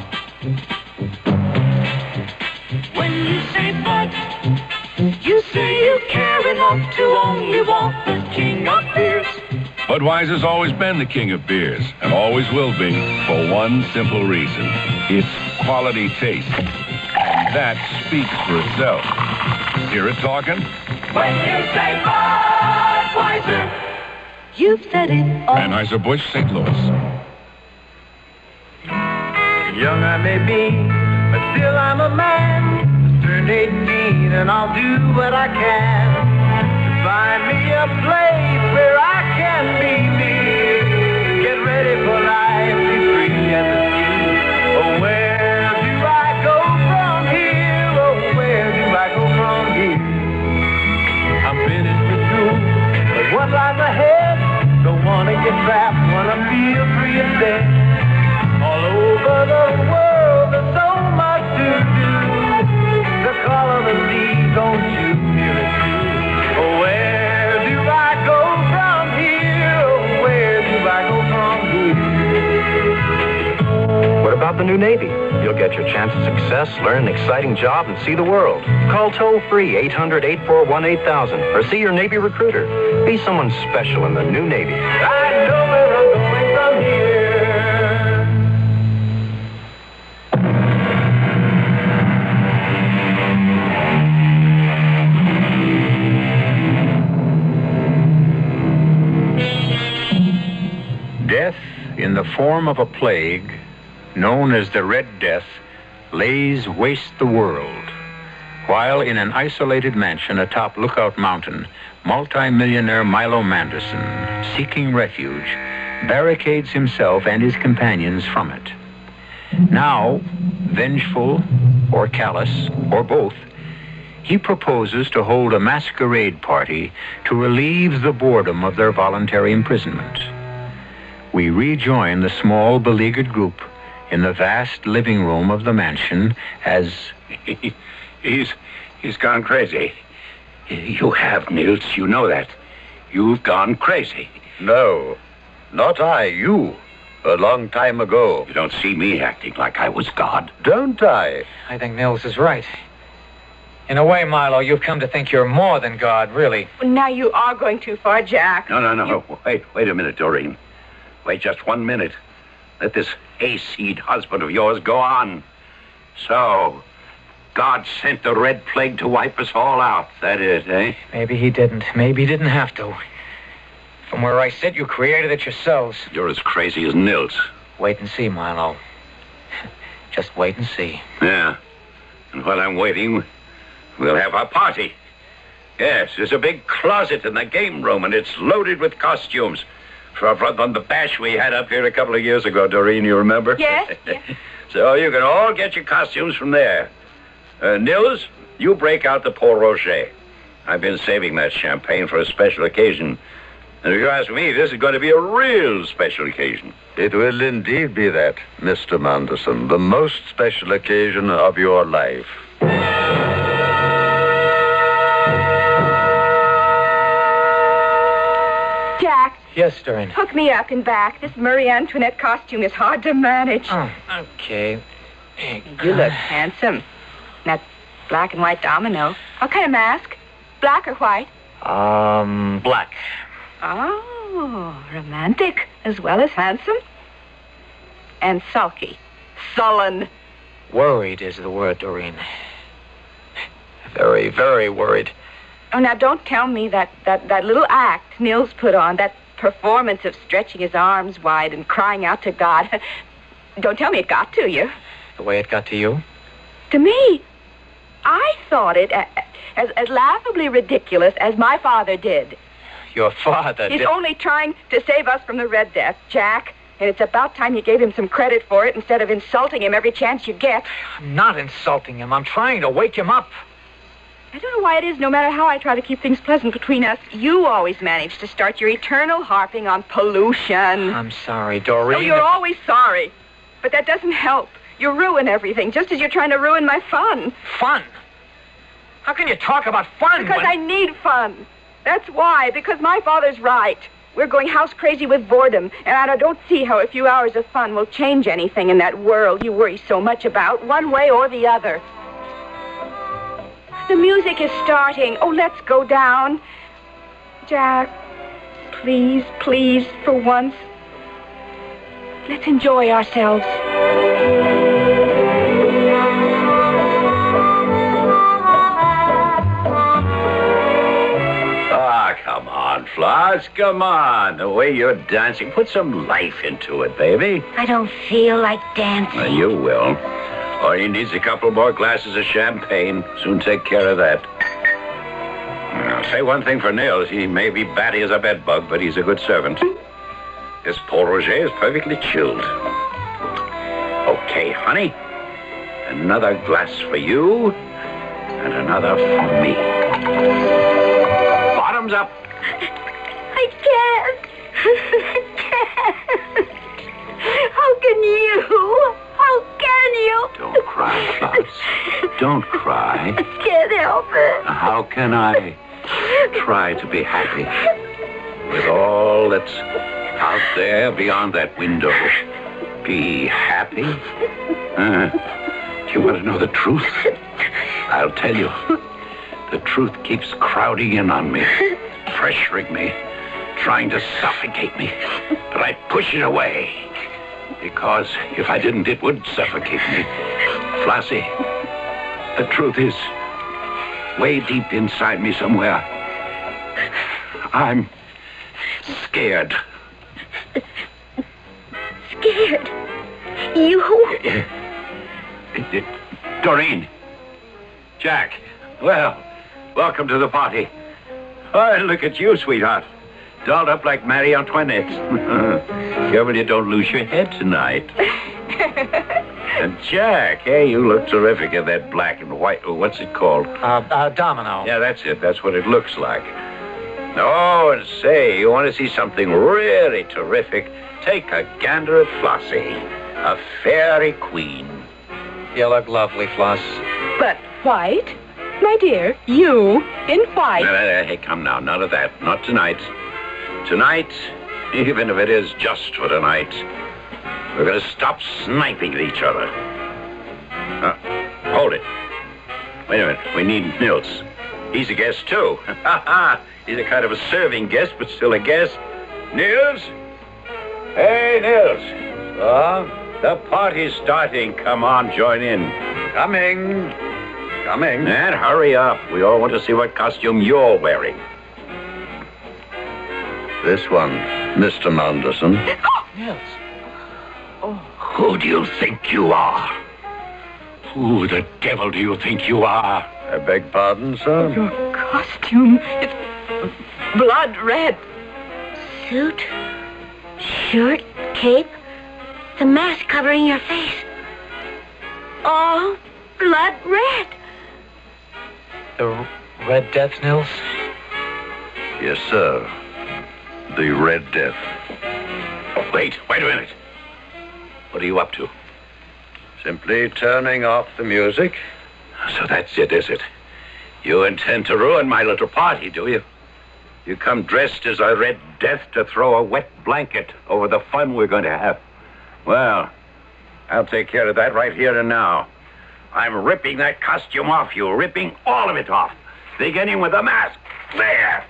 S12: When you say bud, you say you care enough to only want the king of beers.
S19: Budweiser's always been the king of beers, and always will be, for one simple reason. It's quality taste. And that speaks for itself. Hear it talking?
S12: When you say Budweiser, you've said it all.
S19: Anheuser-Busch, Saint Louis.
S12: Young I may be, but still I'm a man. Turned eighteen and I'll do what I can to find me a place where I can be me. Get ready for life, be free and the sea. Oh, where do I go from here? Oh, where do I go from here? I'm finished with school, but what lies ahead? Don't wanna get trapped, wanna feel free instead. All over the world, there's so much to do. The call of the sea, don't you hear it too? Oh, where do I go from here? Oh, where do I go from here?
S5: What about the new Navy? You'll get your chance at success, learn an exciting job, and see the world. Call toll-free eight hundred, eight four one, eight thousand or see your Navy recruiter. Be someone special in the new Navy.
S12: I know where I'm going from here.
S9: Death, in the form of a plague, known as the Red Death, lays waste the world, while in an isolated mansion atop Lookout Mountain, multimillionaire Milo Manderson, seeking refuge, barricades himself and his companions from it. Now, vengeful or callous, or both, he proposes to hold a masquerade party to relieve the boredom of their voluntary imprisonment. We rejoin the small, beleaguered group in the vast living room of the mansion as...
S10: He's, he's gone crazy. You have, Nils, you know that. You've gone crazy.
S18: No, not I, you. A long time ago.
S10: You don't see me acting like I was God.
S18: Don't I?
S11: I think Nils is right. In a way, Milo, you've come to think you're more than God, really.
S15: Well, now you are going too far, Jack.
S10: No, no, no. Wait, wait a minute, Doreen. Wait just one minute. Let this hayseed husband of yours go on. So, God sent the Red Plague to wipe us all out. That is, eh?
S11: Maybe he didn't. Maybe he didn't have to. From where I sit, you created it yourselves.
S10: You're as crazy as Nils.
S11: Wait and see, Milo. Just wait and see.
S10: Yeah. And while I'm waiting, we'll have our party. Yes, there's a big closet in the game room, and it's loaded with costumes. From, from the bash we had up here a couple of years ago, Doreen, you remember?
S15: Yes, yes.
S10: So you can all get your costumes from there. Uh, Nils, you break out the Port Rocher. I've been saving that champagne for a special occasion. And if you ask me, this is going to be a real special occasion.
S18: It will indeed be that, Mister Manderson. The most special occasion of your life.
S16: Jack.
S11: Yes, Doreen.
S16: Hook me up in back. This Marie Antoinette costume is hard to manage.
S11: Oh, okay. Hey,
S16: you look handsome. That black and white domino. What kind of mask? Black or white?
S11: Um, black.
S16: Oh, romantic as well as handsome. And sulky. Sullen.
S11: Worried is the word, Doreen. Very, very worried.
S16: Oh, now don't tell me that, that, that little act Nils put on, that performance of stretching his arms wide and crying out to God. Don't tell me it got to you.
S11: The way it got to you?
S16: To me, I thought it a- as, as laughably ridiculous as my father did.
S11: Your father
S16: He's
S11: did...
S16: only trying to save us from the Red Death, Jack. And it's about time you gave him some credit for it instead of insulting him every chance you get.
S11: I'm not insulting him. I'm trying to wake him up.
S16: I don't know why it is, no matter how I try to keep things pleasant between us, you always manage to start your eternal harping on pollution.
S11: I'm sorry, Doreen.
S16: Oh, you're always sorry. But that doesn't help. You ruin everything, just as you're trying to ruin my fun.
S11: Fun? How can you talk about fun
S16: Because
S11: when...
S16: I need fun. That's why, because my father's right. We're going house crazy with boredom, and I don't see how a few hours of fun will change anything in that world you worry so much about, one way or the other. The music is starting. Oh, let's go down. Jack, please, please, for once, let's enjoy ourselves.
S10: Ah, come on, Floss, come on. The way you're dancing, put some life into it, baby.
S17: I don't feel like dancing.
S10: Uh, you will. All he needs a couple more glasses of champagne. Soon take care of that. Now, say one thing for Nils. He may be batty as a bedbug, but he's a good servant. This Port Roger is perfectly chilled. Okay, honey. Another glass for you, and another for me. Bottoms up.
S17: I can't. I can't. How can you? How can you?
S10: Don't cry, Floss. Don't cry.
S17: I can't help it.
S10: How can I try to be happy with all that's out there beyond that window? Be happy? Uh, do you want to know the truth? I'll tell you. The truth keeps crowding in on me, pressuring me, trying to suffocate me. But I push it away. Because if I didn't, it would suffocate me. Flossie, the truth is, way deep inside me somewhere, I'm scared.
S17: Scared? You?
S10: Uh, uh, Doreen. Jack. Well, welcome to the party. Oh, look at you, sweetheart. Dolled up like Marie Antoinette. Careful you don't lose your head tonight. And Jack, hey, you look terrific in that black and white. Oh, what's it called?
S11: Uh, uh, domino.
S10: Yeah, that's it. That's what it looks like. Oh, and say, you want to see something really terrific? Take a gander at Flossie, a fairy queen.
S11: You look lovely, Floss.
S16: But white? My dear, you in white.
S10: No, no, no, hey, come now. None of that. Not tonight. Tonight, even if it is just for tonight, we're going to stop sniping at each other. Uh, hold it. Wait a minute. We need Nils. He's a guest, too. He's a kind of a serving guest, but still a guest. Nils? Hey, Nils. Uh, the party's starting. Come on, join in.
S18: Coming. Coming.
S10: And hurry up. We all want to see what costume you're wearing.
S18: This one, Mister Manderson.
S11: Nils.
S10: Oh. Who do you think you are? Who the devil do you think you are?
S18: I beg pardon, sir?
S16: Your costume, it's blood red.
S17: Suit, shirt, cape, the mask covering your face. All blood red.
S11: The Red Death, Nils?
S18: Yes, sir. The Red Death.
S10: Wait, wait a minute. What are you up to?
S18: Simply turning off the music.
S10: So that's it, is it? You intend to ruin my little party, do you? You come dressed as a Red Death to throw a wet blanket over the fun we're going to have. Well, I'll take care of that right here and now. I'm ripping that costume off you, ripping all of it off, beginning with the mask. There!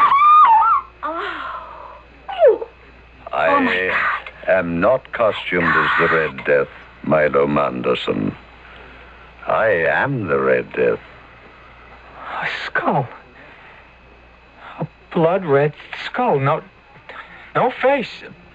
S18: I am not costumed as the Red Death, Milo Manderson. I am the Red Death.
S11: A skull. A blood-red skull. No, no face.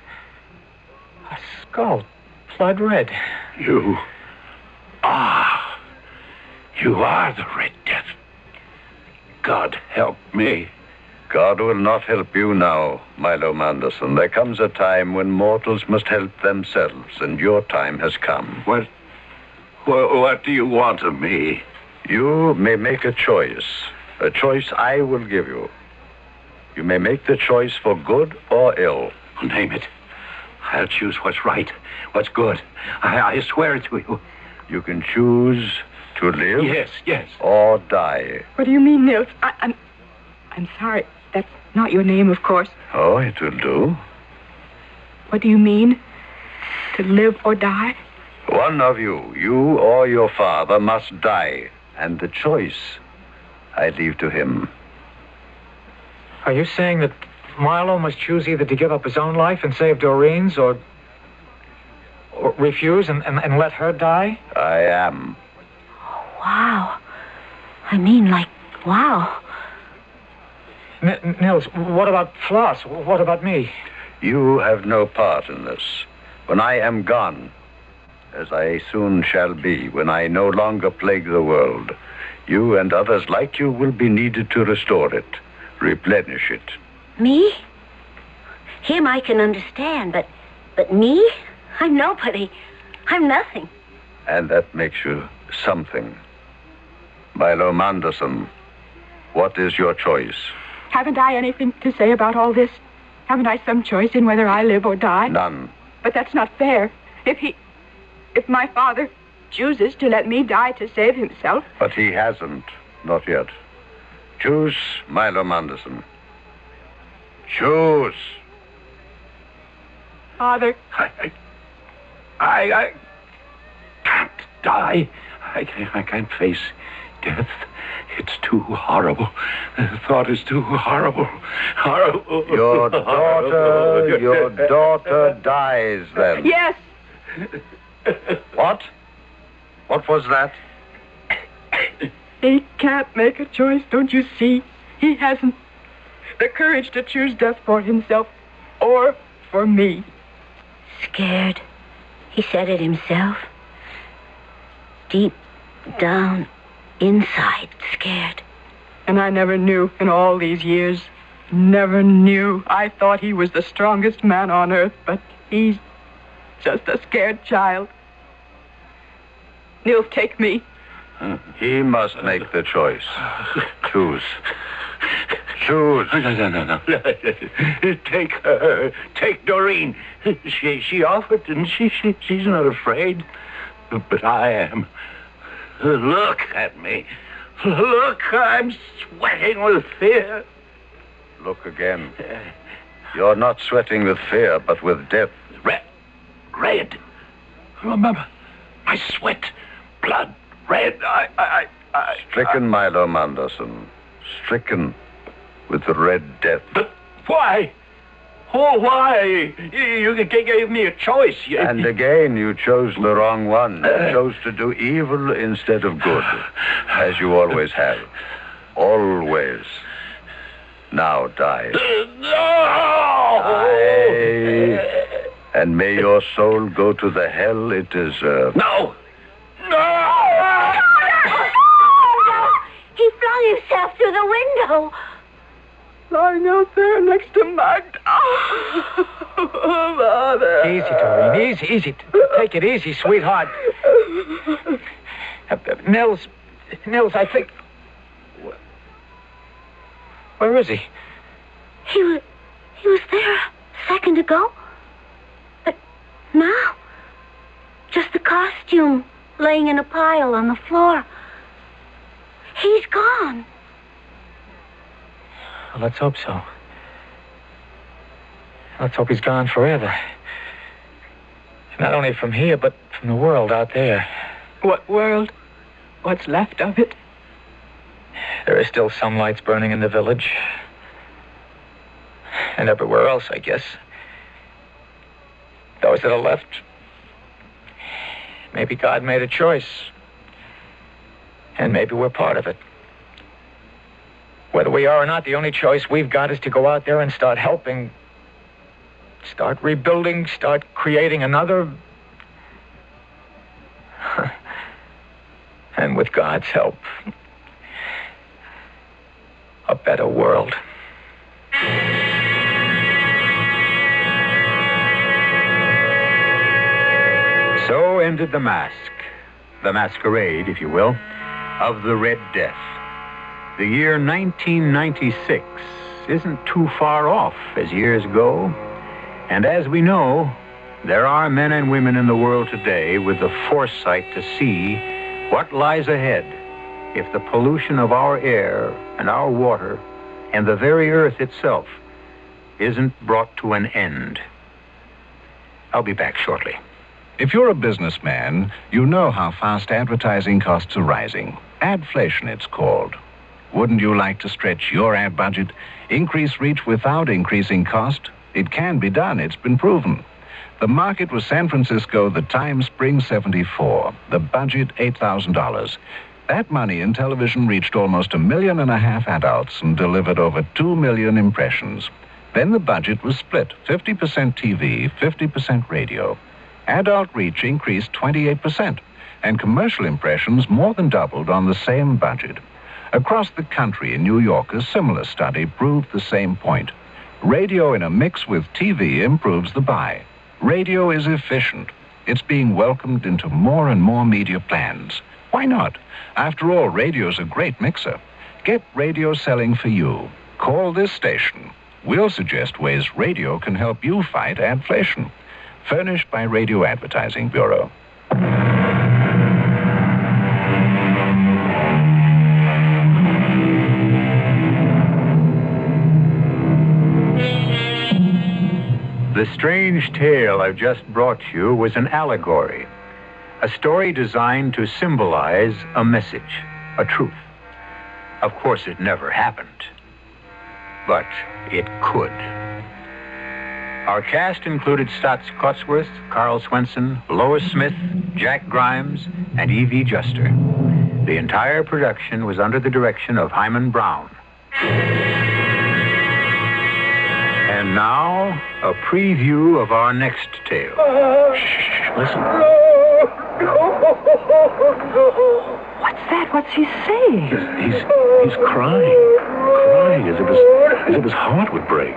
S11: A skull. Blood red.
S10: You are. You are the Red Death. God help me.
S18: God will not help you now, Milo Manderson. There comes a time when mortals must help themselves, and your time has come.
S10: What? What, what do you want of me?
S18: You may make a choice. A choice I will give you. You may make the choice for good or ill.
S10: Name it. I'll choose what's right, what's good. I, I swear it to you.
S18: You can choose to live.
S10: Yes, yes.
S18: Or die.
S15: What do you mean, Nils? I, I'm... I'm sorry. That's not your name, of course.
S18: Oh, it will do.
S15: What do you mean? To live or die?
S18: One of you, you or your father, must die. And the choice I leave to him.
S11: Are you saying that Milo must choose either to give up his own life and save Doreen's, or, or refuse and, and, and let her die?
S18: I am.
S17: Wow. I mean, like, wow.
S11: N- Nils, what about Floss? What about me?
S18: You have no part in this. When I am gone, as I soon shall be, when I no longer plague the world, you and others like you will be needed to restore it, replenish it.
S17: Me? Him I can understand, but but me? I'm nobody. I'm nothing.
S18: And that makes you something. Milo Manderson, what is your choice?
S15: Haven't I anything to say about all this? Haven't I some choice in whether I live or die?
S18: None.
S15: But that's not fair. If he... If my father chooses to let me die to save himself...
S18: But he hasn't. Not yet. Choose Milo Manderson. Choose.
S15: Father.
S10: I... I... I, I can't die. I can't, I can't face death. It's too horrible. The thought is too horrible. Horrible.
S18: Your daughter, your daughter dies then.
S15: Yes.
S18: What? What was that?
S15: He can't make a choice, don't you see? He hasn't the courage to choose death for himself or for me.
S17: Scared. He said it himself. Deep down inside, scared.
S15: And I never knew in all these years. Never knew. I thought he was the strongest man on earth, but he's just a scared child. Nils, take me.
S18: He must make the choice. Choose. Choose.
S10: No, no, no, no. Take her. Take Doreen. She she offered, didn't she? she? She's not afraid. But I am. Look at me. Look, I'm sweating with fear.
S18: Look again. You're not sweating with fear, but with death.
S10: Red. Red. Remember, my sweat, blood, red. I, I, I.
S18: Stricken,
S10: I,
S18: Milo Manderson. Stricken with the Red Death.
S10: But why? Oh, why? You, you gave me a choice. You,
S18: and again, you chose the wrong one. You chose to do evil instead of good, as you always have. Always. Now die.
S10: No!
S18: Die. And may your soul go to the hell it deserves.
S10: No! No!
S17: He flung himself through the window.
S15: Lying out there next to Magda. Oh, Mother.
S11: Easy, Doreen. Easy, easy. Take it easy, sweetheart. Uh, Nils, Nils, I think... Where is he?
S17: He was, he was there a second ago. But now, just the costume laying in a pile on the floor. He's gone.
S11: Well, let's hope so. Let's hope he's gone forever. Not only from here, but from the world out there.
S15: What world? What's left of it?
S11: There are still some lights burning in the village. And everywhere else, I guess. Those that are left, maybe God made a choice. And maybe we're part of it. Whether we are or not, the only choice we've got is to go out there and start helping. Start rebuilding, start creating another. And with God's help, a better world.
S9: So ended the mask, the masquerade, if you will, of the Red Death. The year nineteen ninety-six isn't too far off as years go. And as we know, there are men and women in the world today with the foresight to see what lies ahead if the pollution of our air and our water and the very earth itself isn't brought to an end. I'll be back shortly.
S19: If you're a businessman, you know how fast advertising costs are rising. Adflation, it's called. Wouldn't you like to stretch your ad budget, increase reach without increasing cost? It can be done. It's been proven. The market was San Francisco, the time spring seventy-four. The budget, eight thousand dollars. That money in television reached almost a million and a half adults and delivered over two million impressions. Then the budget was split, fifty percent T V, fifty percent radio. Adult reach increased twenty-eight percent, and commercial impressions more than doubled on the same budget. Across the country in New York, a similar study proved the same point. Radio in a mix with T V improves the buy. Radio is efficient. It's being welcomed into more and more media plans. Why not? After all, radio's a great mixer. Get radio selling for you. Call this station. We'll suggest ways radio can help you fight adflation. Furnished by Radio Advertising Bureau.
S9: The strange tale I've just brought you was an allegory, a story designed to symbolize a message, a truth. Of course, it never happened, but it could. Our cast included Stotts Cotsworth, Carl Swenson, Lois Smith, Jack Grimes, and Evie Juster. The entire production was under the direction of Hyman Brown. And now, a preview of our next tale.
S15: Shh, listen. What's that? What's he saying?
S5: He's he's crying, crying as if his as if his heart would break.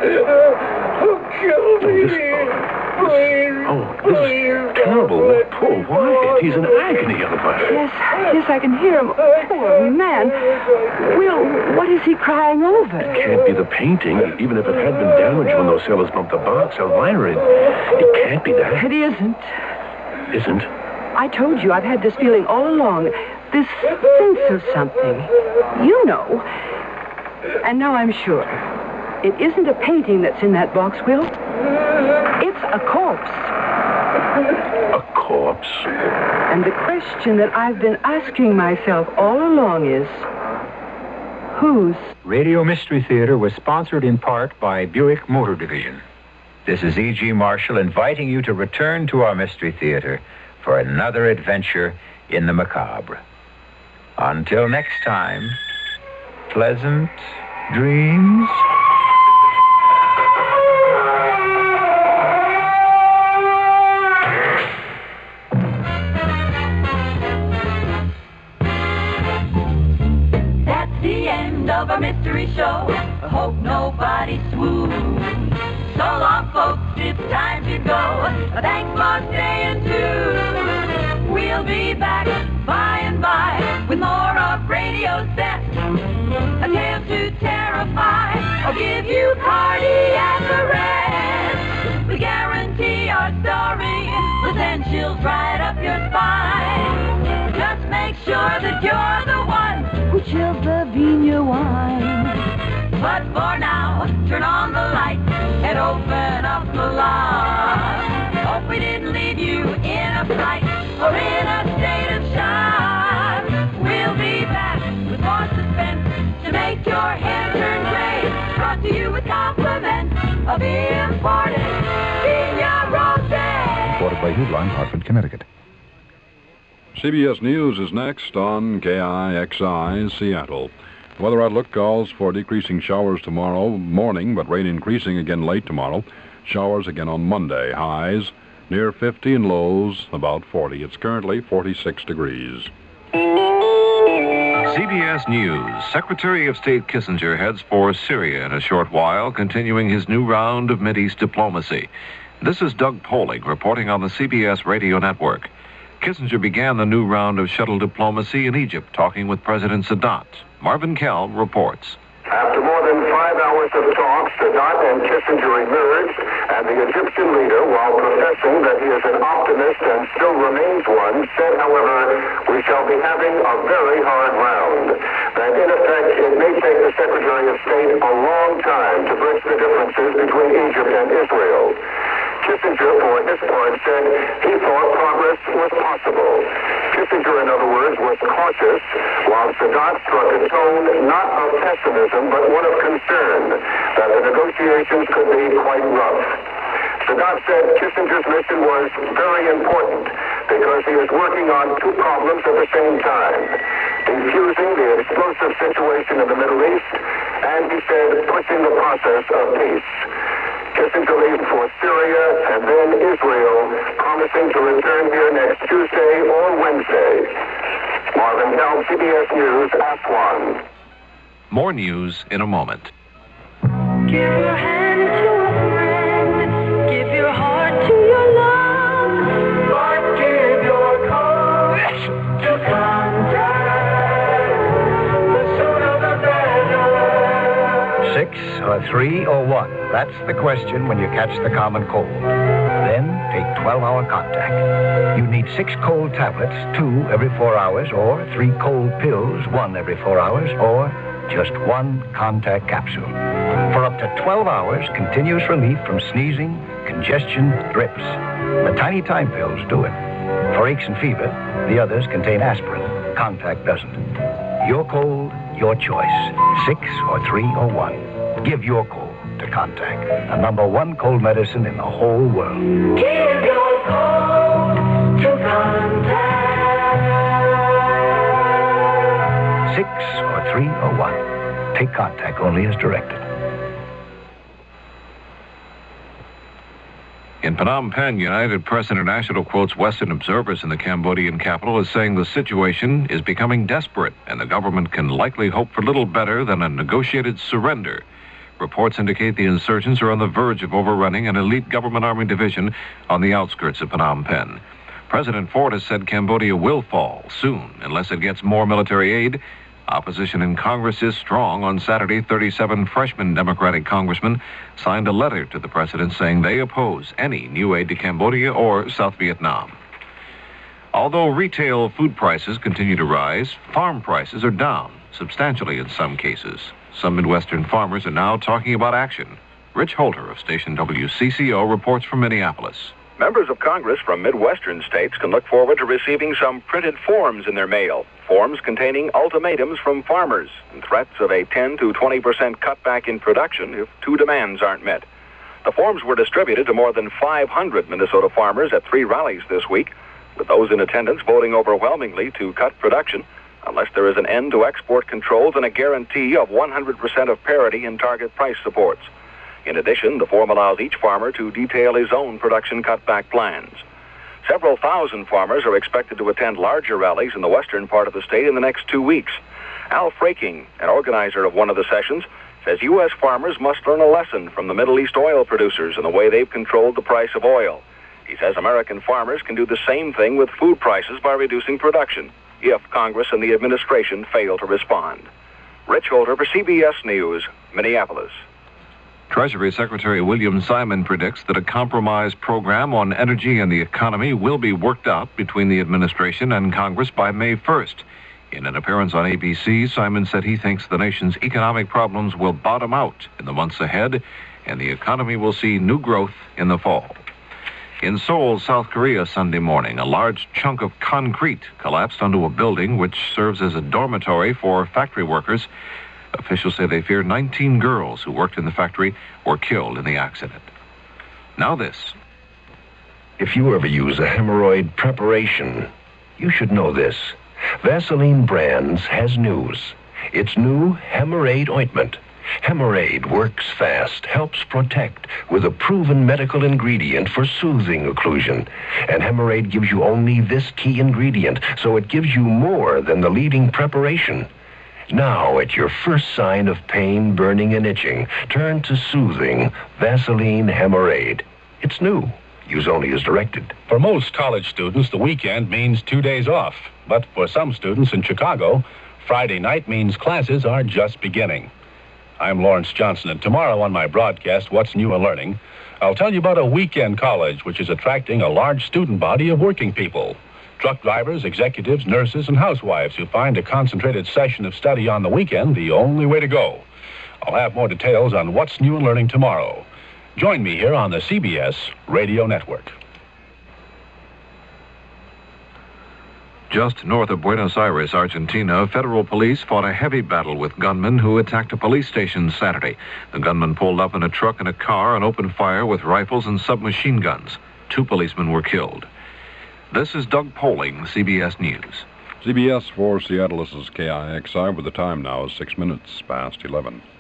S12: Kill me.
S5: Oh, this, oh, this is terrible. Poor Wyatt. He's in agony up there.
S15: Yes, yes, I can hear him. Poor man. Will, what is he crying over?
S5: It can't be the painting, even if it had been damaged when those sailors bumped the box. Elvira, it, it can't be that.
S15: It isn't.
S5: Isn't?
S15: I told you I've had this feeling all along. This sense of something. You know. And now I'm sure. It isn't a painting that's in that box, Will. It's a corpse.
S5: A corpse?
S15: And the question that I've been asking myself all along is, whose?
S9: Radio Mystery Theater was sponsored in part by Buick Motor Division. This is E G. Marshall inviting you to return to our Mystery Theater for another adventure in the macabre. Until next time, pleasant dreams.
S21: Of our mystery show, I hope nobody swoons. So long, folks, it's time to go. Thanks for staying tuned. We'll be back by and by with more of Radio Set. I'll give you cardiac arrest. We guarantee our story will send chills right up your spine. Just make sure that you're the one who chills the Vina wine. But for now, turn on the lights and open up the lock. Hope we didn't leave you in a fright or in a state of shock. We'll be back with more suspense to make your hair turn gray. Brought to you with compliments of imported Vina Rosé.
S6: Reported by Hugh Hartford, Connecticut.
S1: C B S News is next on K I X I Seattle. The weather outlook calls for decreasing showers tomorrow morning, but rain increasing again late tomorrow. Showers again on Monday. Highs near fifty and lows about forty. It's currently forty-six degrees.
S2: C B S News. Secretary of State Kissinger heads for Syria in a short while, continuing his new round of Mideast diplomacy. This is Doug Poling reporting on the C B S radio network. Kissinger began the new round of shuttle diplomacy in Egypt, talking with President Sadat. Marvin Kell reports.
S22: After more than five hours of talks, Sadat and Kissinger emerged, and the Egyptian leader, while professing that he is an optimist and still remains one, said, however, we shall be having a very hard round. That, in effect, it may take the Secretary of State a long time to bridge the differences between Egypt and Israel. Kissinger, for his part, said he thought progress was possible. Kissinger, in other words, was cautious, while Sadat struck a tone not of pessimism, but one of concern that the negotiations could be quite rough. Sadat said Kissinger's mission was very important because he is working on two problems at the same time: defusing the explosive situation in the Middle East, and, he said, pushing the process of peace. Kissinger leaves for Syria and then Israel, promising to return here next Tuesday or Wednesday. Marvin Kell, C B S News, Aswan.
S2: More news in a moment.
S21: Give your hand to a friend. Give your heart to your love. But give your cause to contact. The sooner the better.
S11: Six or three or one? That's the question when you catch the common cold. Then take twelve-hour contact. You need six cold tablets, two every four hours, or three cold pills, one every four hours, or just one contact capsule. For up to twelve hours, continuous relief from sneezing, congestion, drips. The tiny time pills do it. For aches and fever, the others contain aspirin. Contact doesn't. Your cold, your choice. Six or three or one. Give your cold to Contact, the number one cold medicine in the whole world.
S21: Give your cold to Contact.
S11: Six or three or one. Take Contact only as directed.
S2: In Phnom Penh, United Press International quotes Western observers in the Cambodian capital as saying the situation is becoming desperate and the government can likely hope for little better than a negotiated surrender. Reports indicate the insurgents are on the verge of overrunning an elite government army division on the outskirts of Phnom Penh. President Ford has said Cambodia will fall soon unless it gets more military aid. Opposition in Congress is strong. On Saturday, thirty-seven freshman Democratic congressmen signed a letter to the president saying they oppose any new aid to Cambodia or South Vietnam. Although retail food prices continue to rise, farm prices are down substantially in some cases. Some Midwestern farmers are now talking about action. Rich Holter of station W C C O reports from Minneapolis.
S23: Members of Congress from Midwestern states can look forward to receiving some printed forms in their mail. Forms containing ultimatums from farmers and threats of a ten to twenty percent cutback in production if two demands aren't met. The forms were distributed to more than five hundred Minnesota farmers at three rallies this week, with those in attendance voting overwhelmingly to cut production unless there is an end to export controls and a guarantee of one hundred percent of parity in target price supports. In addition, the form allows each farmer to detail his own production cutback plans. Several thousand farmers are expected to attend larger rallies in the western part of the state in the next two weeks. Al Fraking, an organizer of one of the sessions, says U S farmers must learn a lesson from the Middle East oil producers in the way they've controlled the price of oil. He says American farmers can do the same thing with food prices by reducing production if Congress and the administration fail to respond. Rich Holter for C B S News, Minneapolis.
S2: Treasury Secretary William Simon predicts that a compromise program on energy and the economy will be worked out between the administration and Congress by May first. In an appearance on A B C, Simon said he thinks the nation's economic problems will bottom out in the months ahead, and the economy will see new growth in the fall. In Seoul, South Korea, Sunday morning, a large chunk of concrete collapsed onto a building which serves as a dormitory for factory workers. Officials say they fear nineteen girls who worked in the factory were killed in the accident. Now this.
S5: If you ever use a hemorrhoid preparation, you should know this. Vaseline Brands has news. It's new Hemorrhoid ointment. Hemorrhoid works fast, helps protect with a proven medical ingredient for soothing occlusion. And Hemorrhoid gives you only this key ingredient, so it gives you more than the leading preparation. Now, at your first sign of pain, burning, and itching, turn to soothing Vaseline Hemorrhoid. It's new. Use only as directed.
S7: For most college students, the weekend means two days off. But for some students in Chicago, Friday night means classes are just beginning. I'm Lawrence Johnson, and tomorrow on my broadcast, What's New and Learning, I'll tell you about a weekend college which is attracting a large student body of working people. Truck drivers, executives, nurses, and housewives who find a concentrated session of study on the weekend the only way to go. I'll have more details on What's New and Learning tomorrow. Join me here on the C B S Radio Network.
S2: Just north of Buenos Aires, Argentina, federal police fought a heavy battle with gunmen who attacked a police station Saturday. The gunmen pulled up in a truck and a car and opened fire with rifles and submachine guns. Two policemen were killed. This is Doug Poling, C B S News.
S1: C B S for Seattle, this is K I X I, where the time now is six minutes past eleven.